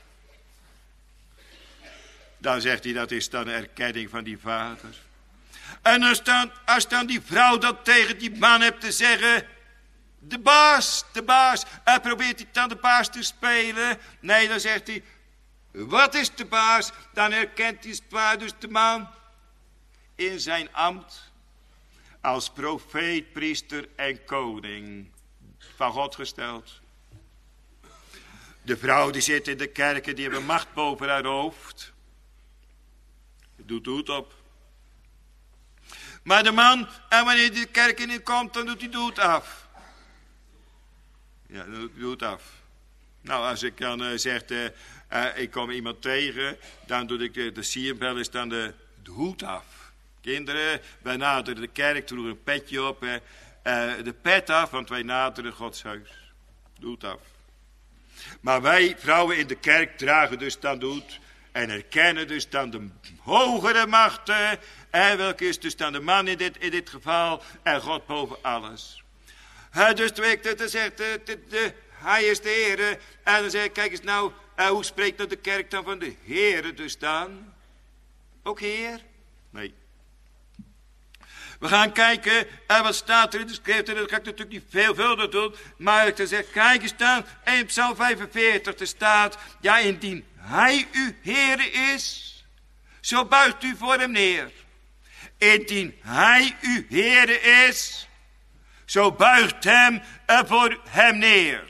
Dan zegt hij, dat is dan een erkenning van die vader. En als dan, als dan die vrouw dat tegen die man hebt te zeggen, de baas, de baas, en probeert hij dan de baas te spelen? Nee, dan zegt hij, wat is de baas? Dan herkent hij zwaar dus de man in zijn ambt als profeet, priester en koning van God gesteld. De vrouw die zit in de kerken, die hebben macht boven haar hoofd. Doet de hoed op. Maar de man, en wanneer hij de kerk in komt, dan doet hij de hoed af. Ja, dan doet hij de hoed af. Nou, als ik dan uh, zeg, uh, uh, ik kom iemand tegen, dan doe ik, de, de zie je wel eens dan de, de hoed af. Kinderen, wij naderen de kerk, doen een petje op, uh, uh, de pet af, want wij naderen Gods huis. De hoed af. Maar wij, vrouwen in de kerk, dragen dus dan de hoed en erkennen dus dan de hogere machten. En welke is dus dan de man in dit, in dit geval en God boven alles. Uh, dus toen ik dat zegt, de, de, de, hij is de Heere. En dan zeg ik, kijk eens nou, uh, hoe spreekt nou de kerk dan van de Heere dus dan? Ook Heer? Nee. We gaan kijken, en wat staat er in de schrift, en dat ga ik natuurlijk niet veelvuldig doen, maar ik zeg, kijk eens dan, in Psalm vijfenveertig, er staat, ja, indien hij uw Heere is, zo buigt u voor hem neer. Indien hij uw Heere is, zo buigt hem uh, voor hem neer.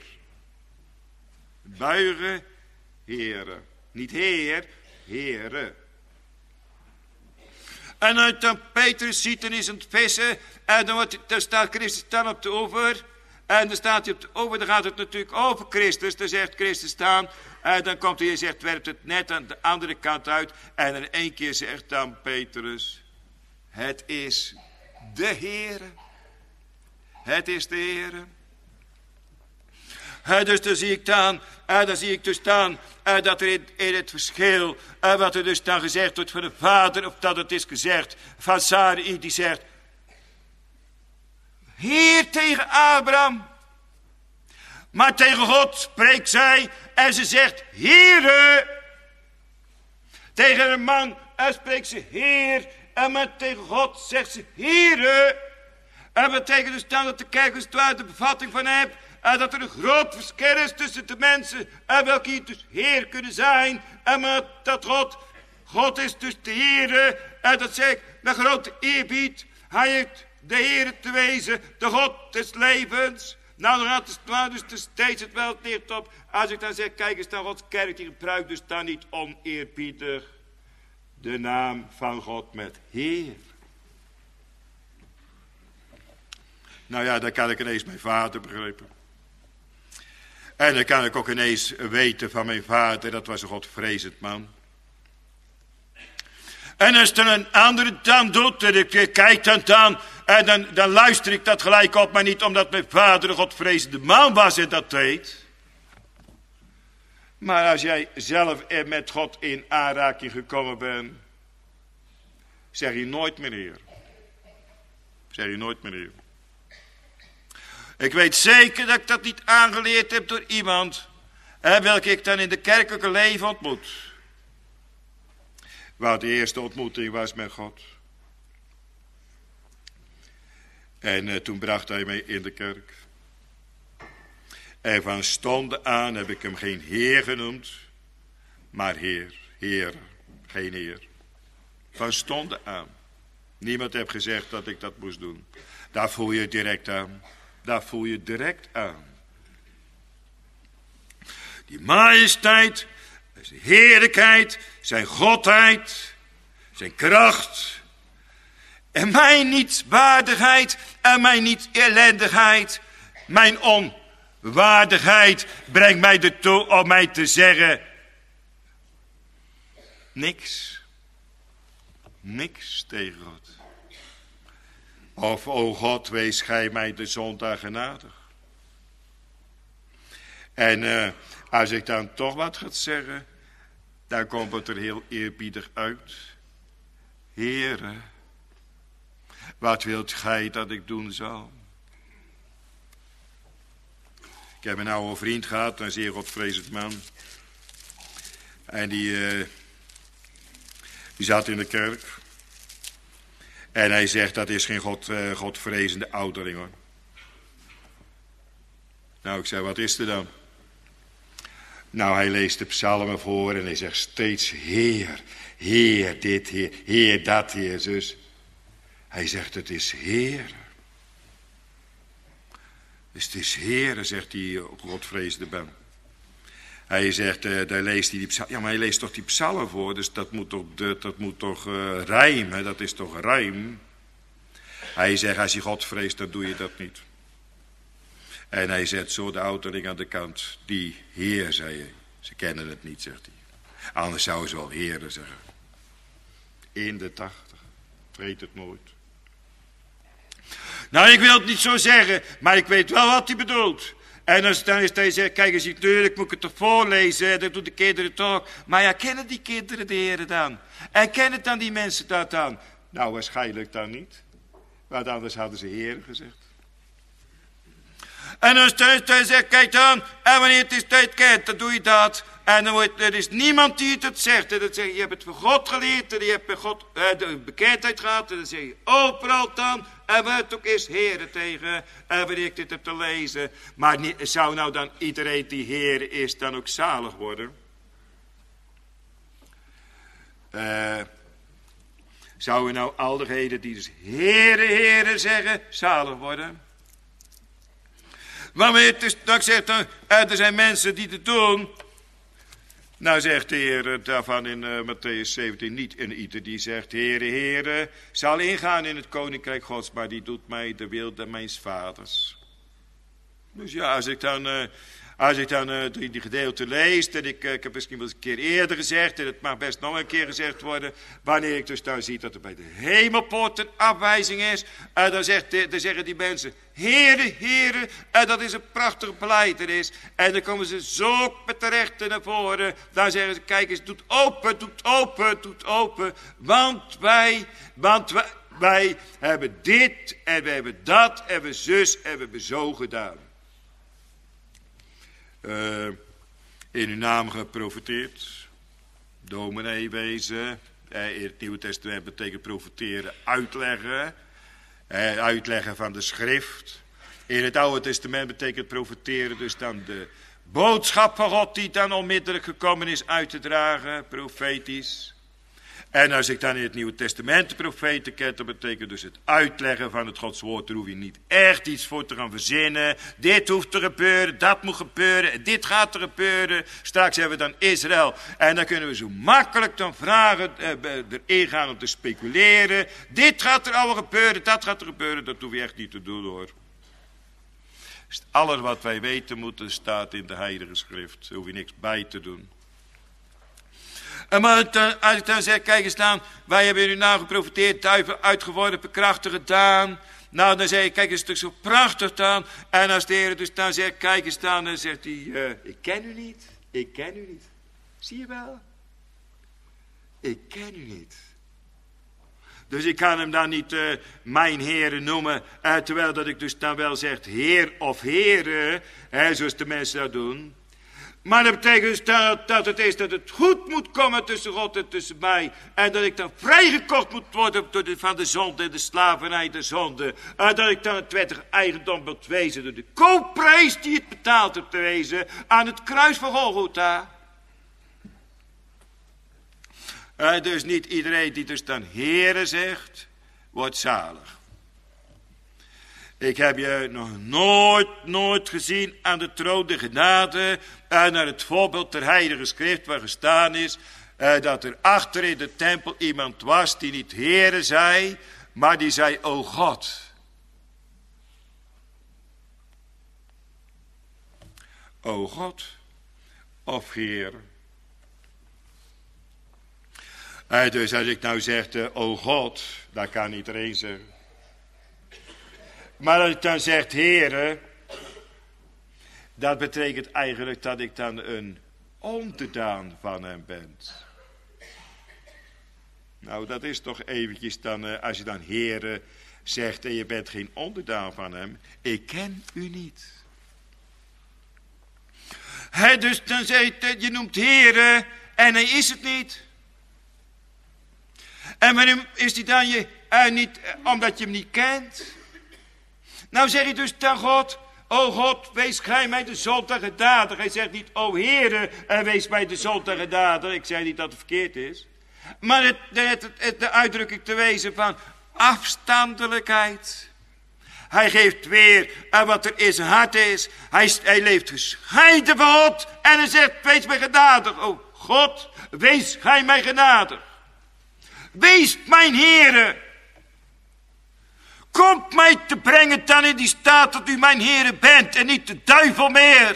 Buigen, Heere. Niet Heer, Heere. En als dan Petrus ziet, dan is het vissen. En dan, wordt, dan staat Christus dan op de over. En dan staat hij op de over. Dan gaat het natuurlijk over Christus. Dan zegt Christus staan. En dan komt hij en zegt, werpt het net aan de andere kant uit. En in één keer zegt dan Petrus, het is de Heere. Het is de Heere. Uh, dus dan zie ik dan, uh, dan zie ik dus dan uh, dat er in, in het verschil, uh, wat er dus dan gezegd wordt van de vader, of dat het is gezegd van Sarai, die zegt, Heer tegen Abraham. Maar tegen God spreekt zij en ze zegt, Heere. Tegen een man uh, spreekt ze Heer, en maar tegen God zegt ze Heere. En dat betekent dus dan dat de kerk dus daar de bevatting van heeft. En dat er een groot verschil is tussen de mensen. En welke hier dus Heer kunnen zijn. En maar dat God, God is dus de Heere. En dat zeg ik met grote eerbied. Hij heeft de Heere te wezen. De God des levens. Nou, dan gaat het dus, dus steeds het wel neer op. Als ik dan zeg, kijk eens naar Gods kerk. Die gebruikt dus dan niet oneerbiedig de naam van God met Heer. Nou ja, dan kan ik ineens mijn vader begrijpen. En dan kan ik ook ineens weten van mijn vader, dat was een godvrezend man. En als dan een andere dan doet, en ik kijk dan dan, en dan, dan luister ik dat gelijk op, maar niet omdat mijn vader een godvrezende man was en dat deed. Maar als jij zelf met God in aanraking gekomen bent, zeg je nooit meer Heer. Zeg je nooit meer Heer. Ik weet zeker dat ik dat niet aangeleerd heb door iemand, hè, welke ik dan in de kerkelijke leven ontmoet. Wat de eerste ontmoeting was met God. En uh, toen bracht hij mij in de kerk. En van stonden aan heb ik hem geen Heer genoemd, maar Heer, Heer, geen Heer. Van stonden aan. Niemand heeft gezegd dat ik dat moest doen. Daar voel je direct aan. Daar voel je direct aan. Die majesteit, zijn heerlijkheid, zijn godheid, zijn kracht. En mijn nietswaardigheid en mijn niet ellendigheid, mijn onwaardigheid brengt mij ertoe om mij te zeggen, niks. Niks tegen God. Of, o God, wees gij mij de zondag genadig. En uh, als ik dan toch wat ga zeggen, dan komt het er heel eerbiedig uit. Heere, wat wilt gij dat ik doen zal? Ik heb een oude vriend gehad, een zeer godvrezend man. En die, uh, die zat in de kerk. En hij zegt, dat is geen God, uh, godvrezende ouderling hoor. Nou, ik zei, wat is er dan? Nou, hij leest de psalmen voor en hij zegt steeds, Heer, Heer dit, Heer, Heer dat, Heer zus. Hij zegt, het is Heer. Dus het is Heer, zegt die godvrezende man. Hij zegt, uh, daar leest hij die psalmen. Ja, maar hij leest toch die psalmen voor, dus dat moet toch, dat moet toch uh, rijm, hè? Dat is toch rijm. Hij zegt, als je God vreest, dan doe je dat niet. En hij zet zo de ouderling aan de kant. Die Heer, zei hij. Ze kennen het niet, zegt hij. Anders zouden ze wel Heeren zeggen. In de tachtig. Vergeet het nooit. Nou, ik wil het niet zo zeggen, maar ik weet wel wat hij bedoelt. En als dan is hij zegt, kijk eens, natuurlijk moet ik het toch voorlezen, dat doen de kinderen toch. Maar ja, kennen die kinderen de Heeren dan? En kennen dan die mensen dat dan? Nou, waarschijnlijk dan niet. Want anders hadden ze Heeren gezegd. En als hij zegt, kijk dan, en wanneer het is tijd kent, dan doe je dat. En dan wordt, er is niemand die het zegt. En dan zeg je, je hebt het van God geleerd, en je hebt bij God eh, de bekendheid gehad. En dan zeg je, overal dan, en wat ook is Heere tegen, en wanneer ik dit heb te lezen. Maar niet, zou nou dan iedereen die Heere is, dan ook zalig worden? Uh, zouden nou al degenen die dus Heere, Heere zeggen, zalig worden? Maar het is, dat zegt dan, er zijn mensen die het doen. Nou zegt de Heer daarvan in uh, Matthäus zeventien, niet in ieder die zegt, Heere, Heere, zal ingaan in het koninkrijk Gods, maar die doet mij de wil mijns vaders. Dus ja, als ik dan, uh, als ik dan uh, die, die gedeelte lees, en ik, uh, ik heb misschien wel eens een keer eerder gezegd, en het mag best nog een keer gezegd worden, wanneer ik dus daar zie dat er bij de hemelpoort een afwijzing is, uh, dan, zegt, uh, dan zeggen die mensen, Heere, Heere, en dat is een prachtige belijdenis. En dan komen ze zo met de rechten naar voren. Dan zeggen ze, kijk eens, doet open, doet open, doet open. Want wij, want wij, wij hebben dit en we hebben dat en we zus en we hebben zo gedaan. Uh, in uw naam geprofeteerd. Dominee wezen. Uh, in het Nieuwe Testament betekent profeteren, uitleggen. Uh, uitleggen van de schrift. In het Oude Testament betekent profeteren dus dan de boodschap van God die dan onmiddellijk gekomen is uit te dragen, profetisch. En als ik dan in het Nieuwe Testament de profeten ken, dat betekent dus het uitleggen van het Gods woord. Daar hoef je niet echt iets voor te gaan verzinnen. Dit hoeft te gebeuren, dat moet gebeuren, dit gaat er gebeuren. Straks hebben we dan Israël. En dan kunnen we zo makkelijk dan vragen, eh, erin gaan om te speculeren. Dit gaat er allemaal gebeuren, dat gaat er gebeuren. Dat hoef je echt niet te doen hoor. Dus alles wat wij weten moeten staat in de Heilige Schrift. Daar hoef je niks bij te doen. En maar als ik dan zeg, kijk eens dan, wij hebben u nou geprofiteerd, duiven uitgeworpen, krachten gedaan. Nou, dan zeg je, kijk eens, het is zo prachtig dan. En als de Heer dus dan zegt, kijk eens dan, dan zegt hij, uh, ik ken u niet, ik ken u niet. Zie je wel? Ik ken u niet. Dus ik kan hem dan niet uh, mijn Heere noemen, uh, terwijl dat ik dus dan wel zeg, Heer of Heere, hè, zoals de mensen dat doen. Maar dat betekent dus dat, dat het is dat het goed moet komen tussen God en tussen mij. En dat ik dan vrijgekocht moet worden door de, van de zonde en de slavernij der zonde. En dat ik dan het wettig eigendom moet wezen door de koopprijs die het betaald hebt te wezen aan het kruis van Golgotha. En dus niet iedereen die dus dan Heere zegt, wordt zalig. Ik heb je nog nooit, nooit gezien aan de troon der genade en naar het voorbeeld der heilige schrift waar gestaan is, eh, dat er achter in de tempel iemand was die niet Heere zei, maar die zei, o God. O God, of Heer. Eh, dus als ik nou zeg, eh, o God, dat kan iedereen zeggen. Maar als ik dan zeg, Heere, dat betekent eigenlijk dat ik dan een onderdaan van hem ben. Nou, dat is toch eventjes dan, als je dan Heere zegt en je bent geen onderdaan van hem. Ik ken u niet. He, dus dan zeg je, je noemt Heere en hij is het niet. En waarom is hij dan je, uh, niet, uh, omdat je hem niet kent? Nou zeg je dus dan God, o God, wees gij mij de zonde gedadig. Hij zegt niet, o Heere, en wees mij de zonde gedadig. Ik zeg niet dat het verkeerd is. Maar het, het, het, de uitdrukking te wezen van afstandelijkheid. Hij geeft weer aan wat er in zijn hart is. Hij, hij leeft gescheiden van God. En hij zegt, wees mij genadig. O God, wees gij mij genadig. Wees mijn Heere. Komt mij te brengen dan in die staat dat u mijn Heere bent en niet de duivel meer.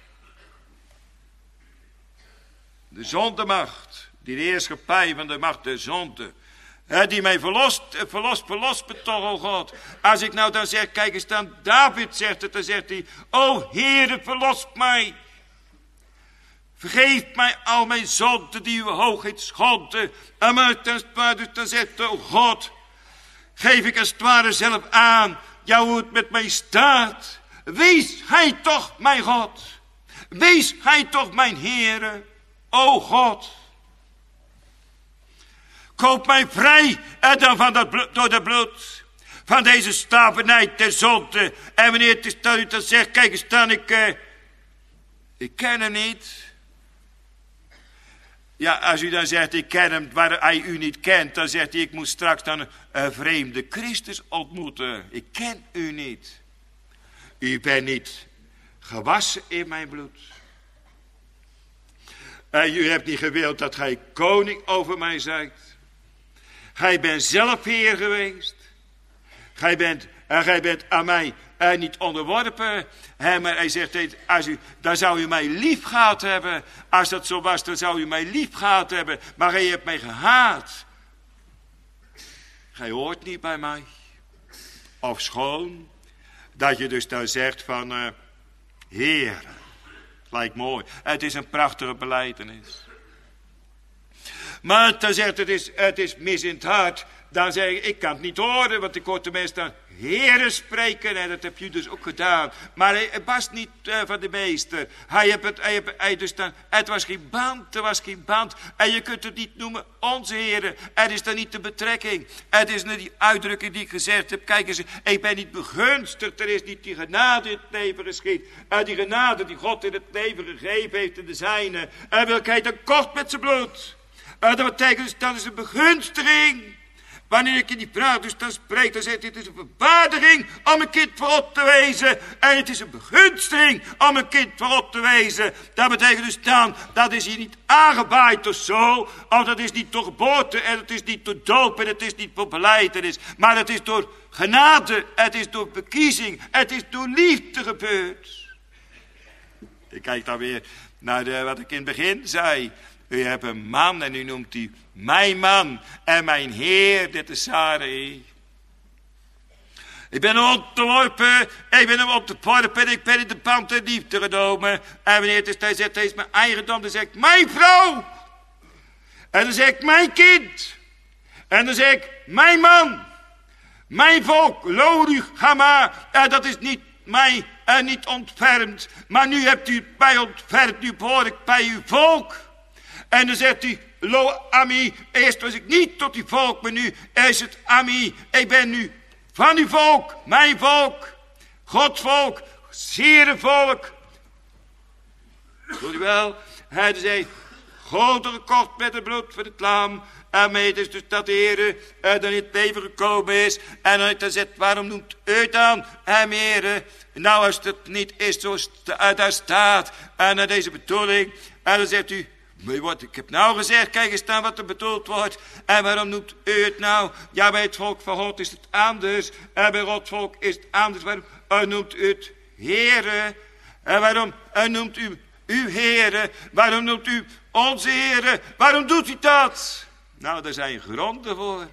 De zondemacht, die de heerschappij van de macht der zonde, die mij verlost, verlost, verlost me toch, o God. Als ik nou dan zeg, kijk eens dan, David zegt het, dan zegt hij, o Heere, verlost mij. Vergeef mij al mijn zonden die uw hoogheid schonden. En maar dan, dan zegt, o God, geef ik als het ware zelf aan, jou hoe het met mij staat. Wees hij toch mijn God. Wees hij toch mijn Heere. O God. Koop mij vrij en dan van dat bloed, door dat bloed. Van deze slavernij ter zonde. En wanneer het is dat u dan zegt, kijk eens dan, ik, uh, ik ken hem niet. Ja, als u dan zegt, ik ken hem waar hij u niet kent, dan zegt hij, ik moet straks dan een, een vreemde Christus ontmoeten. Ik ken u niet. U bent niet gewassen in mijn bloed. En u hebt niet gewild dat gij koning over mij zijt. Gij bent zelf Heer geweest. Gij bent, en gij bent aan mij en niet onderworpen. He, maar hij zegt, als u, dan zou u mij lief gehad hebben. Als dat zo was, dan zou u mij lief gehad hebben. Maar gij hebt mij gehaat. Gij hoort niet bij mij. Ofschoon, dat je dus dan zegt van, uh, Heer, lijkt mooi. Het is een prachtige belijdenis. Maar dan zegt het is, het is mis in het hart. Dan zeg ik, ik kan het niet horen, want ik hoor tenminste dan Heere spreken. En dat heb je dus ook gedaan. Maar hij was niet uh, van de meester. Hij heeft het, hij heeft, hij dus dan, het was geen band, er was geen band. En je kunt het niet noemen onze Heere. Het is dan niet de betrekking. Het is niet die uitdrukking die ik gezegd heb. Kijk eens, ik ben niet begunstigd. Er is niet die genade in het leven geschied. En die genade die God in het leven gegeven heeft in de zijne. En wil hij dan kocht met zijn bloed. En dat betekent dus, dat is een begunstiging. Wanneer ik in die vraag dus dan spreek, dan zegt hij, het is een verwaardiging om een kind voor God te wezen. En het is een begunstiging om een kind voor God te wezen. Dat betekent dus dan, dat is hier niet aangebaaid of zo. Of dat is niet door geboorte en het is niet door doop en het is niet door belijdenis. Maar het is door genade, het is door bekiezing, het is door liefde gebeurd. Ik kijk dan weer naar de, wat ik in het begin zei. U hebt een man en u noemt die mijn man en mijn Heer, dit is Sarai. Ik ben ontworpen, ik ben hem ontworpen en ik ben in de band der liefde genomen. En wanneer het is, hij zegt, hij is mijn eigendom, dan zeg ik, mijn vrouw. En dan zeg ik, mijn kind. En dan zeg ik, mijn man. Mijn volk, Loruch, Gamma. En dat is niet mij uh, niet ontfermd. Maar nu hebt u mij ontfermd, nu behoor ik bij uw volk. En dan zegt u, lo ami, eerst was ik niet tot uw volk, maar nu is het ami. Ik ben nu van uw volk, mijn volk, Gods volk, Heere volk. Doe u wel? Hij zei, God gekocht met het bloed van het lam. En mede is dus dat de Heere uh, dan in het leven gekomen is. En dan, dan zegt, waarom noemt u dan hem Heere? Nou, als het niet is zoals het daar staat. En naar deze bedoeling. En dan zegt u, wat, ik heb nou gezegd, kijk eens naar wat er bedoeld wordt. En waarom noemt u het nou? Ja, bij het volk van God is het anders. En bij Gods volk is het anders. Waarom uh, noemt u het Heere? En waarom uh, noemt u uw Heere? Waarom noemt u onze Heere? Waarom doet u dat? Nou, daar zijn gronden voor.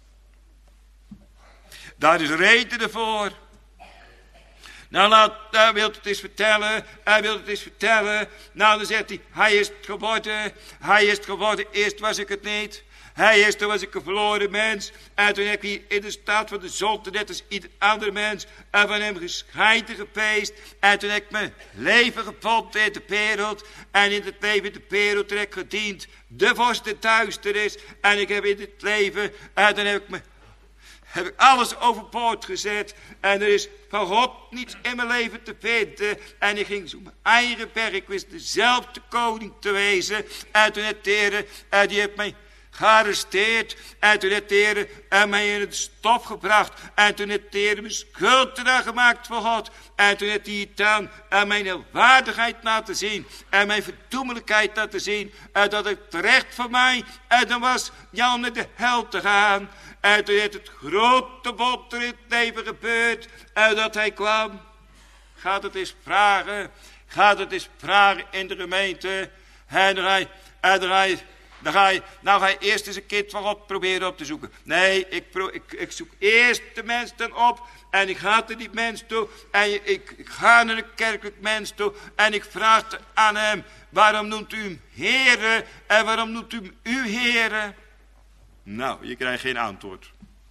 Daar is redenen voor. Nou, laat, hij wil het eens vertellen. Hij wil het eens vertellen. Nou, dan zegt hij, hij is het geworden. Hij is het geworden. Eerst was ik het niet. Hij is, toen was ik een verloren mens. En toen heb ik hier in de staat van de zonde, net als ieder andere mens, en van hem gescheiden gepeest. En toen heb ik mijn leven gevonden in de wereld. En in het leven in de wereld heb ik gediend. De vorst de duisternis. En ik heb in dit leven, en dan heb ik me heb ik alles overboord gezet. En er is van God niets in mijn leven te vinden. En ik ging zo mijn eigen berg. Ik wist dezelfde koning te wezen. En toen het de Heer, en die heeft mij gearresteerd. En toen heeft de Heer en mij in het stof gebracht. En toen heeft de Heer mijn schuld eraan gemaakt voor God. En toen heeft hij het dan en mijn waardigheid laten zien. En mijn verdoemelijkheid laten zien. En dat het terecht voor mij. En dan was ja, om naar de hel te gaan. En toen heeft het grote wonder in het leven gebeurd. En dat hij kwam. Gaat het eens vragen. Gaat het eens vragen in de gemeente. En dan ga je, en dan ga je, dan ga je, nou ga je eerst eens een kind van God proberen op te zoeken. Nee, ik, pro, ik, ik zoek eerst de mens dan op. En ik ga naar die mens toe. En ik, ik ga naar een kerkelijk mens toe. En ik vraag aan hem. Waarom noemt u hem Heere? En waarom noemt u hem uw Heere? Nou, je krijgt geen antwoord.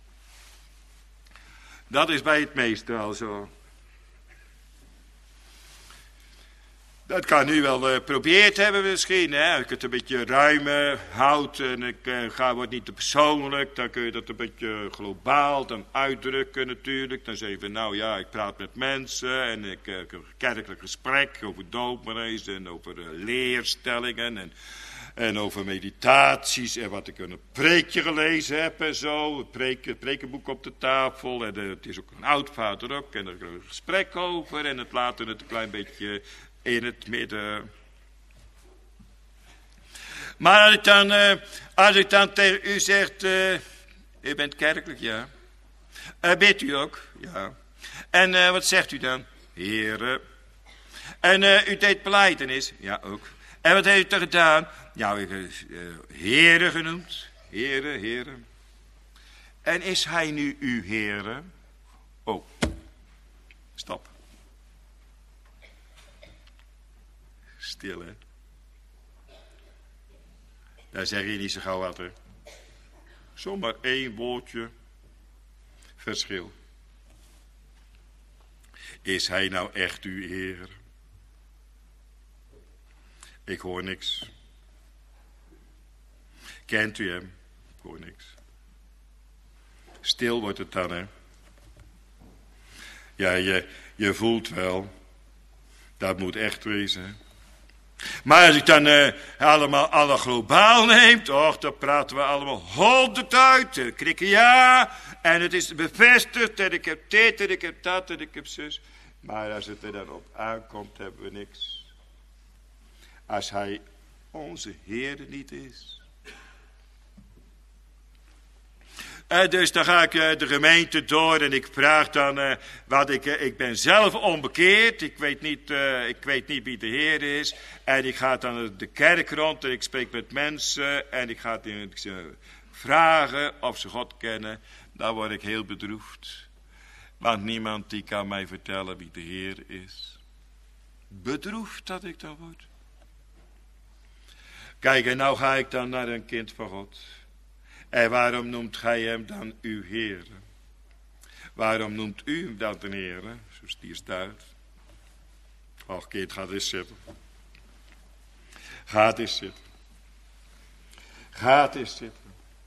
Dat is bij het meeste al zo. Dat kan u wel geprobeerd uh, hebben misschien. Hè? Als ik het een beetje ruimer houd en ik uh, ga wordt niet te persoonlijk. Dan kun je dat een beetje globaal dan uitdrukken natuurlijk. Dan zeg je van nou ja, ik praat met mensen en ik uh, heb een kerkelijk gesprek over doopreis en over uh, leerstellingen en... En over meditaties en wat ik een preekje gelezen heb en zo. Een preek, het prekenboek op de tafel. En uh, het is ook een oudvader ook. En er is een gesprek over. En het laten het een klein beetje in het midden. Maar als ik dan, uh, als ik dan tegen u zeg. Uh, u bent kerkelijk, ja. Uh, bidt u ook? Ja. En uh, wat zegt u dan? Heere. En uh, u deed belijdenis? Ja, ook. En wat heeft u er gedaan? Ja, ik heb uh, Heere genoemd. Heere, Heere. En is hij nu uw Heere? Oh, stop. Stil, hè. Daar zeg je niet zo gauw wat, hè. Zomaar één woordje verschil. Is hij nou echt uw Heer? Ik hoor niks. Kent u hem? Ik hoor niks. Stil wordt het dan, hè. Ja, je, je voelt wel. Dat moet echt wezen, hè. Maar als ik dan uh, allemaal alle globaal neemt, och, dan praten we allemaal honderd uit. En krikken ja, en het is bevestigd, en ik heb dit, en ik heb dat, en ik heb zus. Maar als het er dan op aankomt, hebben we niks. Als hij onze Heer niet is. Uh, dus dan ga ik uh, de gemeente door en ik vraag dan, uh, wat ik, uh, ik ben zelf onbekeerd, ik weet, niet, uh, ik weet niet wie de Heer is. En ik ga dan de kerk rond en ik spreek met mensen en ik ga ze vragen of ze God kennen. Dan word ik heel bedroefd. Want niemand die kan mij vertellen wie de Heer is. Bedroefd dat ik dan word. Kijk, en nou ga ik dan naar een kind van God. En waarom noemt gij hem dan uw Heer? Waarom noemt u hem dan ten Heere? Zoals die staat. Och, kind, ga eens zitten. Ga eens zitten. Ga eens zitten.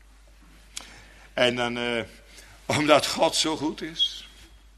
En dan, uh, omdat God zo goed is.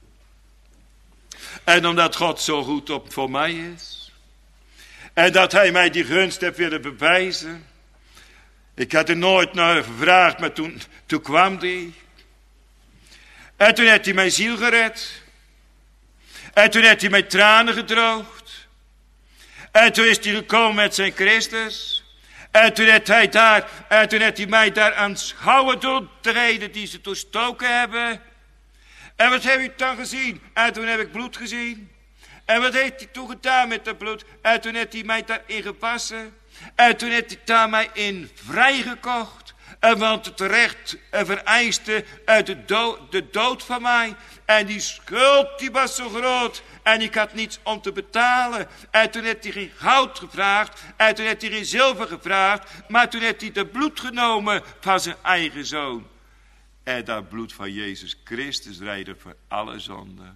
En omdat God zo goed op voor mij is. En dat hij mij die gunst heeft willen bewijzen. Ik had er nooit naar gevraagd, maar toen, toen kwam hij. En toen heeft hij mijn ziel gered. En toen heeft hij mijn tranen gedroogd. En toen is hij gekomen met zijn Christus. En toen heeft hij daar, en toen heeft hij mij daar aanschouwen door de reden die ze toestoken hebben. En wat heb ik dan gezien? En toen heb ik bloed gezien. En wat heeft hij toen gedaan met dat bloed? En toen heeft hij mij daarin gewassen. En toen heeft hij daar mij in vrijgekocht. En want het recht vereiste uit de dood, de dood van mij. En die schuld die was zo groot. En ik had niets om te betalen. En toen heeft hij geen goud gevraagd. En toen heeft hij geen zilver gevraagd. Maar toen heeft hij het bloed genomen van zijn eigen zoon. En dat bloed van Jezus Christus reidde voor alle zonden.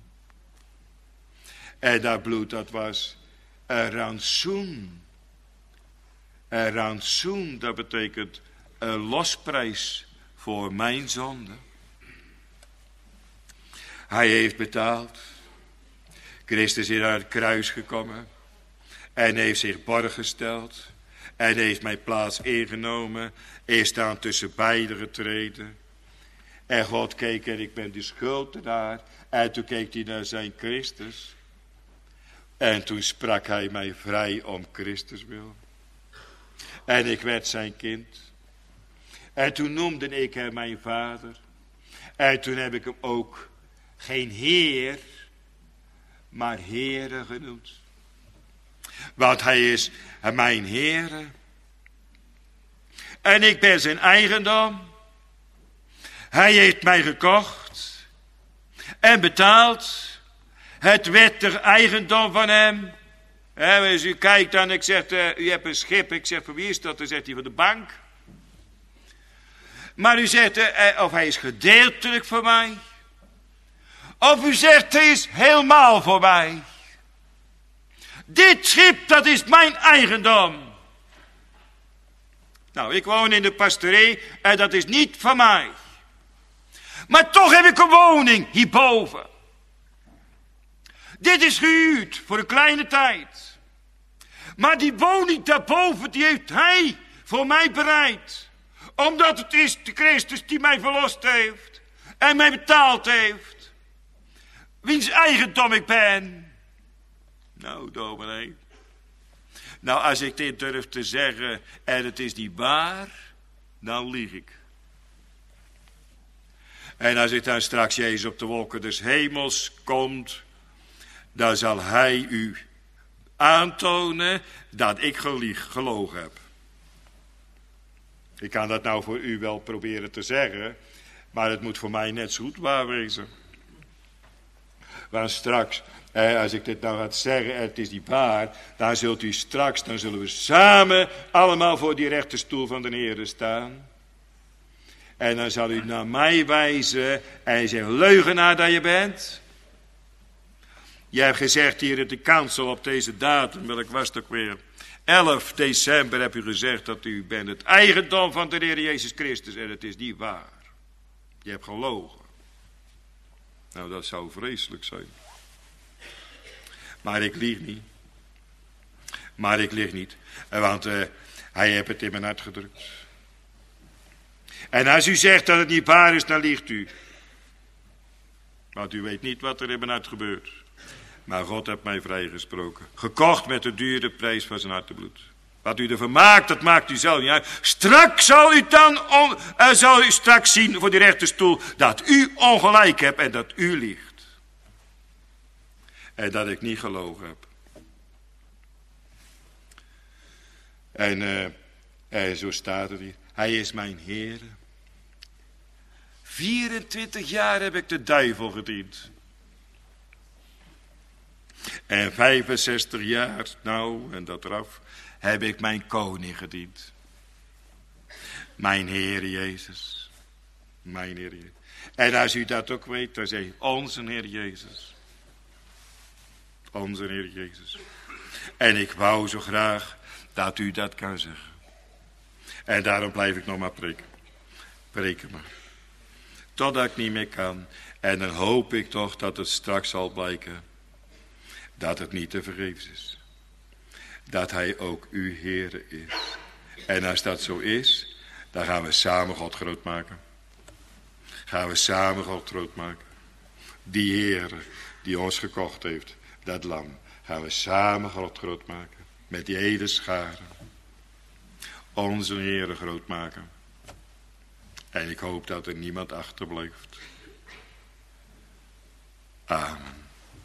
En dat bloed, dat was een rantsoen. Een rantsoen, dat betekent een losprijs voor mijn zonde. Hij heeft betaald. Christus is naar het kruis gekomen. En heeft zich borg gesteld. En heeft mijn plaats ingenomen. Is dan tussen beiden getreden. En God keek en ik ben de schuldenaar. En toen keek hij naar zijn Christus. En toen sprak hij mij vrij om Christus wil. En ik werd zijn kind. En toen noemde ik hem mijn vader. En toen heb ik hem ook geen Heer, maar Heere genoemd. Want hij is mijn Heere. En ik ben zijn eigendom. Hij heeft mij gekocht en betaald. Het werd de eigendom van hem. En als u kijkt dan, ik zeg, uh, u hebt een schip. Ik zeg, voor wie is dat? Dan zegt hij, van de bank. Maar u zegt, uh, of hij is gedeeltelijk voor mij. Of u zegt, hij is helemaal voor mij. Dit schip, dat is mijn eigendom. Nou, ik woon in de pastorie en dat is niet van mij. Maar toch heb ik een woning hierboven. Dit is gehuurd voor een kleine tijd. Maar die woning daarboven, die heeft hij voor mij bereid. Omdat het is de Christus die mij verlost heeft. En mij betaald heeft. Wiens eigendom ik ben. Nou, dominee. Nou, als ik dit durf te zeggen en het is niet waar, dan lieg ik. En als ik dan straks Jezus op de wolken des hemels komt, dan zal hij u aantonen dat ik gelieg, gelogen heb. Ik kan dat nou voor u wel proberen te zeggen, maar het moet voor mij net zo goed waar wezen. Want straks, eh, als ik dit nou ga zeggen en het is niet waar, dan zult u straks, dan zullen we samen allemaal voor die rechterstoel van de Heer staan. En dan zal u naar mij wijzen en zeggen, leugenaar dat je bent. Je hebt gezegd hier in de kansel op deze datum, welk was het ook weer? elf december heb u gezegd dat u bent het eigendom van de Heer Jezus Christus. En het is niet waar. Je hebt gelogen. Nou, dat zou vreselijk zijn. Maar ik lieg niet. Maar ik lieg niet. Want uh, hij heeft het in mijn hart gedrukt. En als u zegt dat het niet waar is, dan liegt u. Want u weet niet wat er in mijn hart gebeurt. Maar God heeft mij vrijgesproken. Gekocht met de dure prijs van zijn hartebloed. Wat u ervan maakt, dat maakt u zelf niet uit. Straks zal u dan on, uh, zal u straks zien voor die rechterstoel dat u ongelijk hebt en dat u liegt. En dat ik niet gelogen heb. En, uh, en zo staat het hier. Hij is mijn Heer. vierentwintig jaar heb ik de duivel gediend. En vijfenzestig jaar, nou, en dat eraf, heb ik mijn koning gediend. Mijn Heer Jezus. Mijn Heer Jezus. En als u dat ook weet, dan zeg je, onze Heer Jezus. Onze Heer Jezus. En ik wou zo graag dat u dat kan zeggen. En daarom blijf ik nog maar preken. Preken maar. Totdat ik niet meer kan. En dan hoop ik toch dat het straks zal blijken dat het niet te vergeefs is. Dat hij ook uw Heere is. En als dat zo is, dan gaan we samen God groot maken. Gaan we samen God groot maken. Die Heere die ons gekocht heeft, dat lam, gaan we samen God groot maken. Met die hele schare. Onze Heere groot maken. En ik hoop dat er niemand achterblijft. Amen.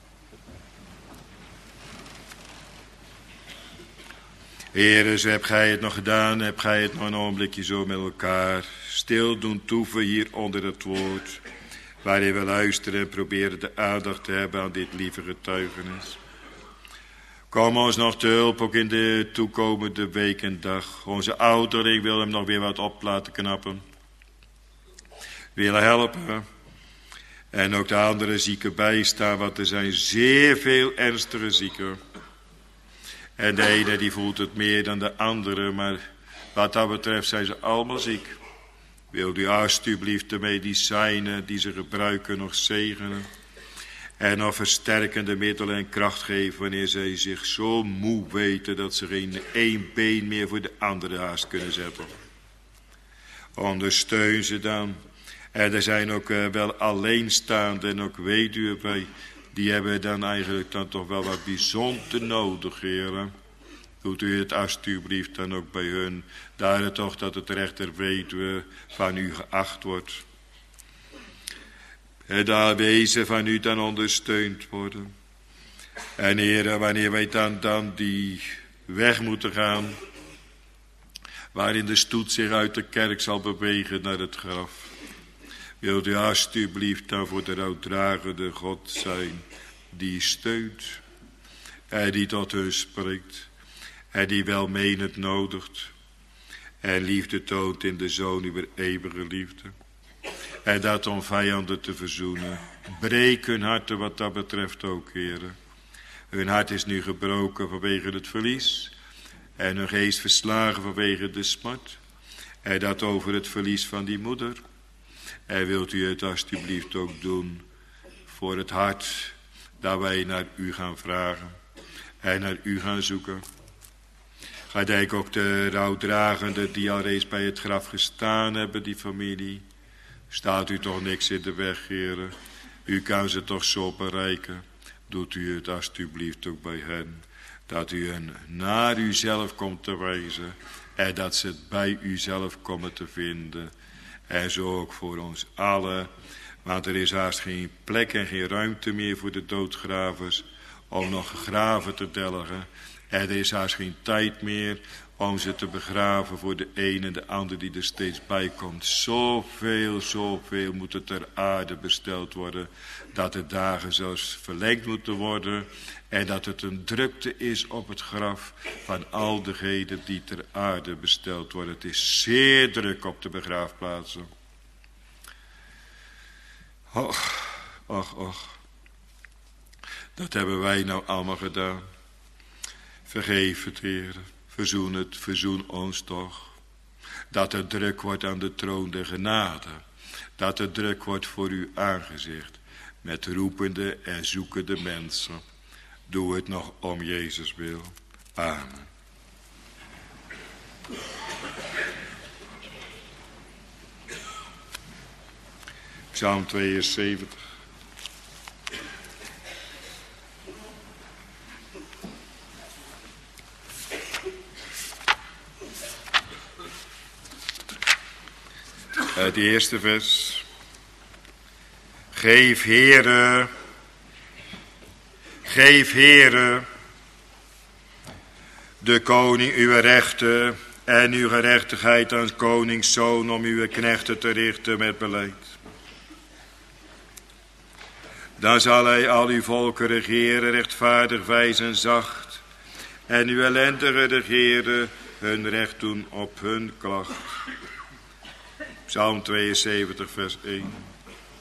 Heere, zo heb gij het nog gedaan, heb gij het nog een ogenblikje zo met elkaar stil doen toeven hier onder het woord, waarin we luisteren en proberen de aandacht te hebben aan dit lieve getuigenis. Kom ons nog te hulp, ook in de toekomende week en dag. Onze ouderling wil hem nog weer wat op laten knappen. Willen helpen. En ook de andere zieken bijstaan, want er zijn zeer veel ernstige zieken. En de ene die voelt het meer dan de andere, maar wat dat betreft zijn ze allemaal ziek. Wilt u alstublieft de medicijnen die ze gebruiken nog zegenen. En nog versterkende middelen en kracht geven wanneer zij zich zo moe weten dat ze geen één been meer voor de andere haast kunnen zetten. Ondersteun ze dan. En er zijn ook uh, wel alleenstaande en ook weduwen bij. Die hebben dan eigenlijk dan toch wel wat bijzonder nodig, heren. Doet u het alstublieft dan ook bij hun. Daar het toch dat het recht der weduwe van u geacht wordt. Het aanwezen van u dan ondersteund worden. En heren, wanneer wij dan, dan die weg moeten gaan, waarin de stoet zich uit de kerk zal bewegen naar het graf. Wilt u alstublieft dan voor de rouwdragende God zijn, die steunt en die tot hun spreekt en die welmenend nodigt en liefde toont in de Zoon uw eeuwige liefde. En dat om vijanden te verzoenen. Breek hun harten wat dat betreft ook, heren. Hun hart is nu gebroken vanwege het verlies. En hun geest verslagen vanwege de smart. En dat over het verlies van die moeder. En wilt u het alstublieft ook doen voor het hart dat wij naar u gaan vragen. En naar u gaan zoeken. Gelijk ook de rouwdragenden die al reeds bij het graf gestaan hebben, die familie. Staat u toch niks in de weg, heren. U kan ze toch zo bereiken. Doet u het alstublieft ook bij hen. Dat u hen naar uzelf komt te wijzen. En dat ze het bij uzelf komen te vinden. En zo ook voor ons allen. Want er is haast geen plek en geen ruimte meer voor de doodgravers. Om nog graven te delgen. En er is haast geen tijd meer om ze te begraven voor de een en de ander die er steeds bij komt. Zoveel, zoveel moet er ter aarde besteld worden. Dat de dagen zelfs verlengd moeten worden. En dat het een drukte is op het graf van al degenen die ter aarde besteld worden. Het is zeer druk op de begraafplaatsen. Och, och, och. Dat hebben wij nou allemaal gedaan. Vergeef het, heren. Verzoen het, verzoen ons toch. Dat er druk wordt aan de troon der genade. Dat er druk wordt voor uw aangezicht. Met roepende en zoekende mensen. Doe het nog om Jezus wil. Amen. Psalm tweeënzeventig. Het eerste vers. Geef, Heere, geef, Heere, de koning uw rechten en uw gerechtigheid aan koningszoon om uw knechten te richten met beleid. Dan zal hij al uw volken regeren, rechtvaardig, wijs en zacht, en uw ellendige regeren hun recht doen op hun klacht. Psalm tweeënzeventig, vers één.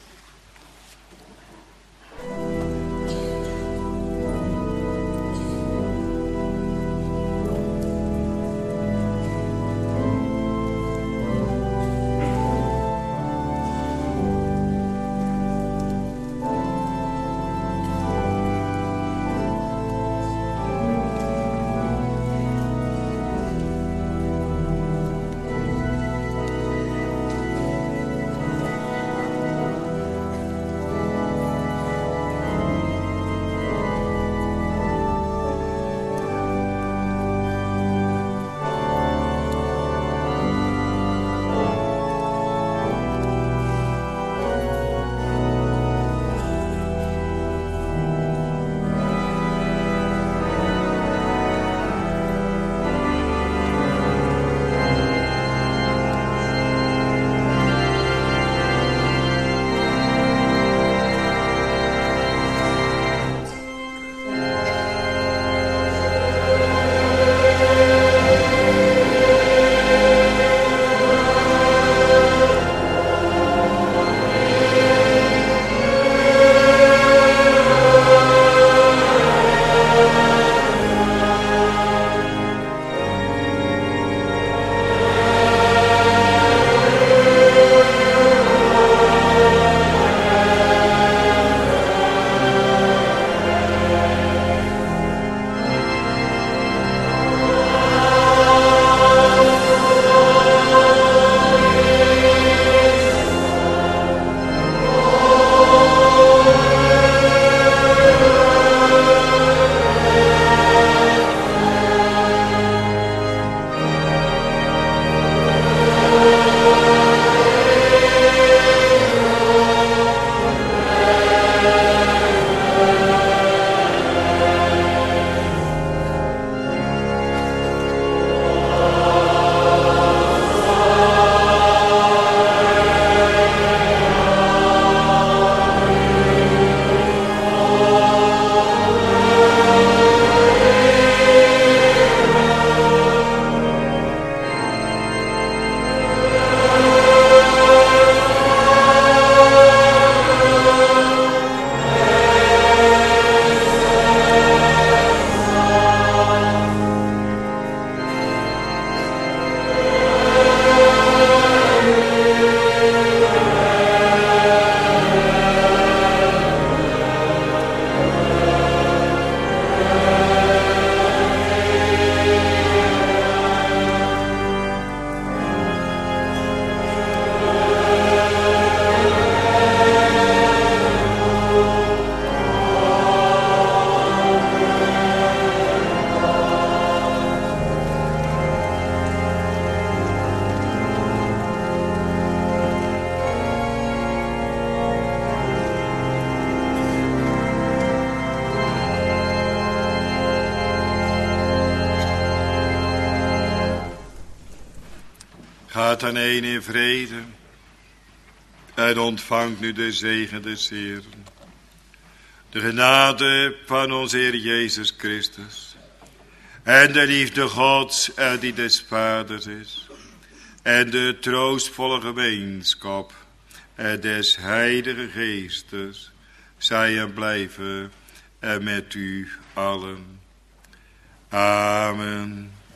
Gaat dan een in vrede en ontvangt nu de zegen des Heeren. De genade van onze Heer Jezus Christus en de liefde Gods en die des Vaders is en de troostvolle gemeenschap en des Heilige Geestes zij en blijven en met u allen. Amen.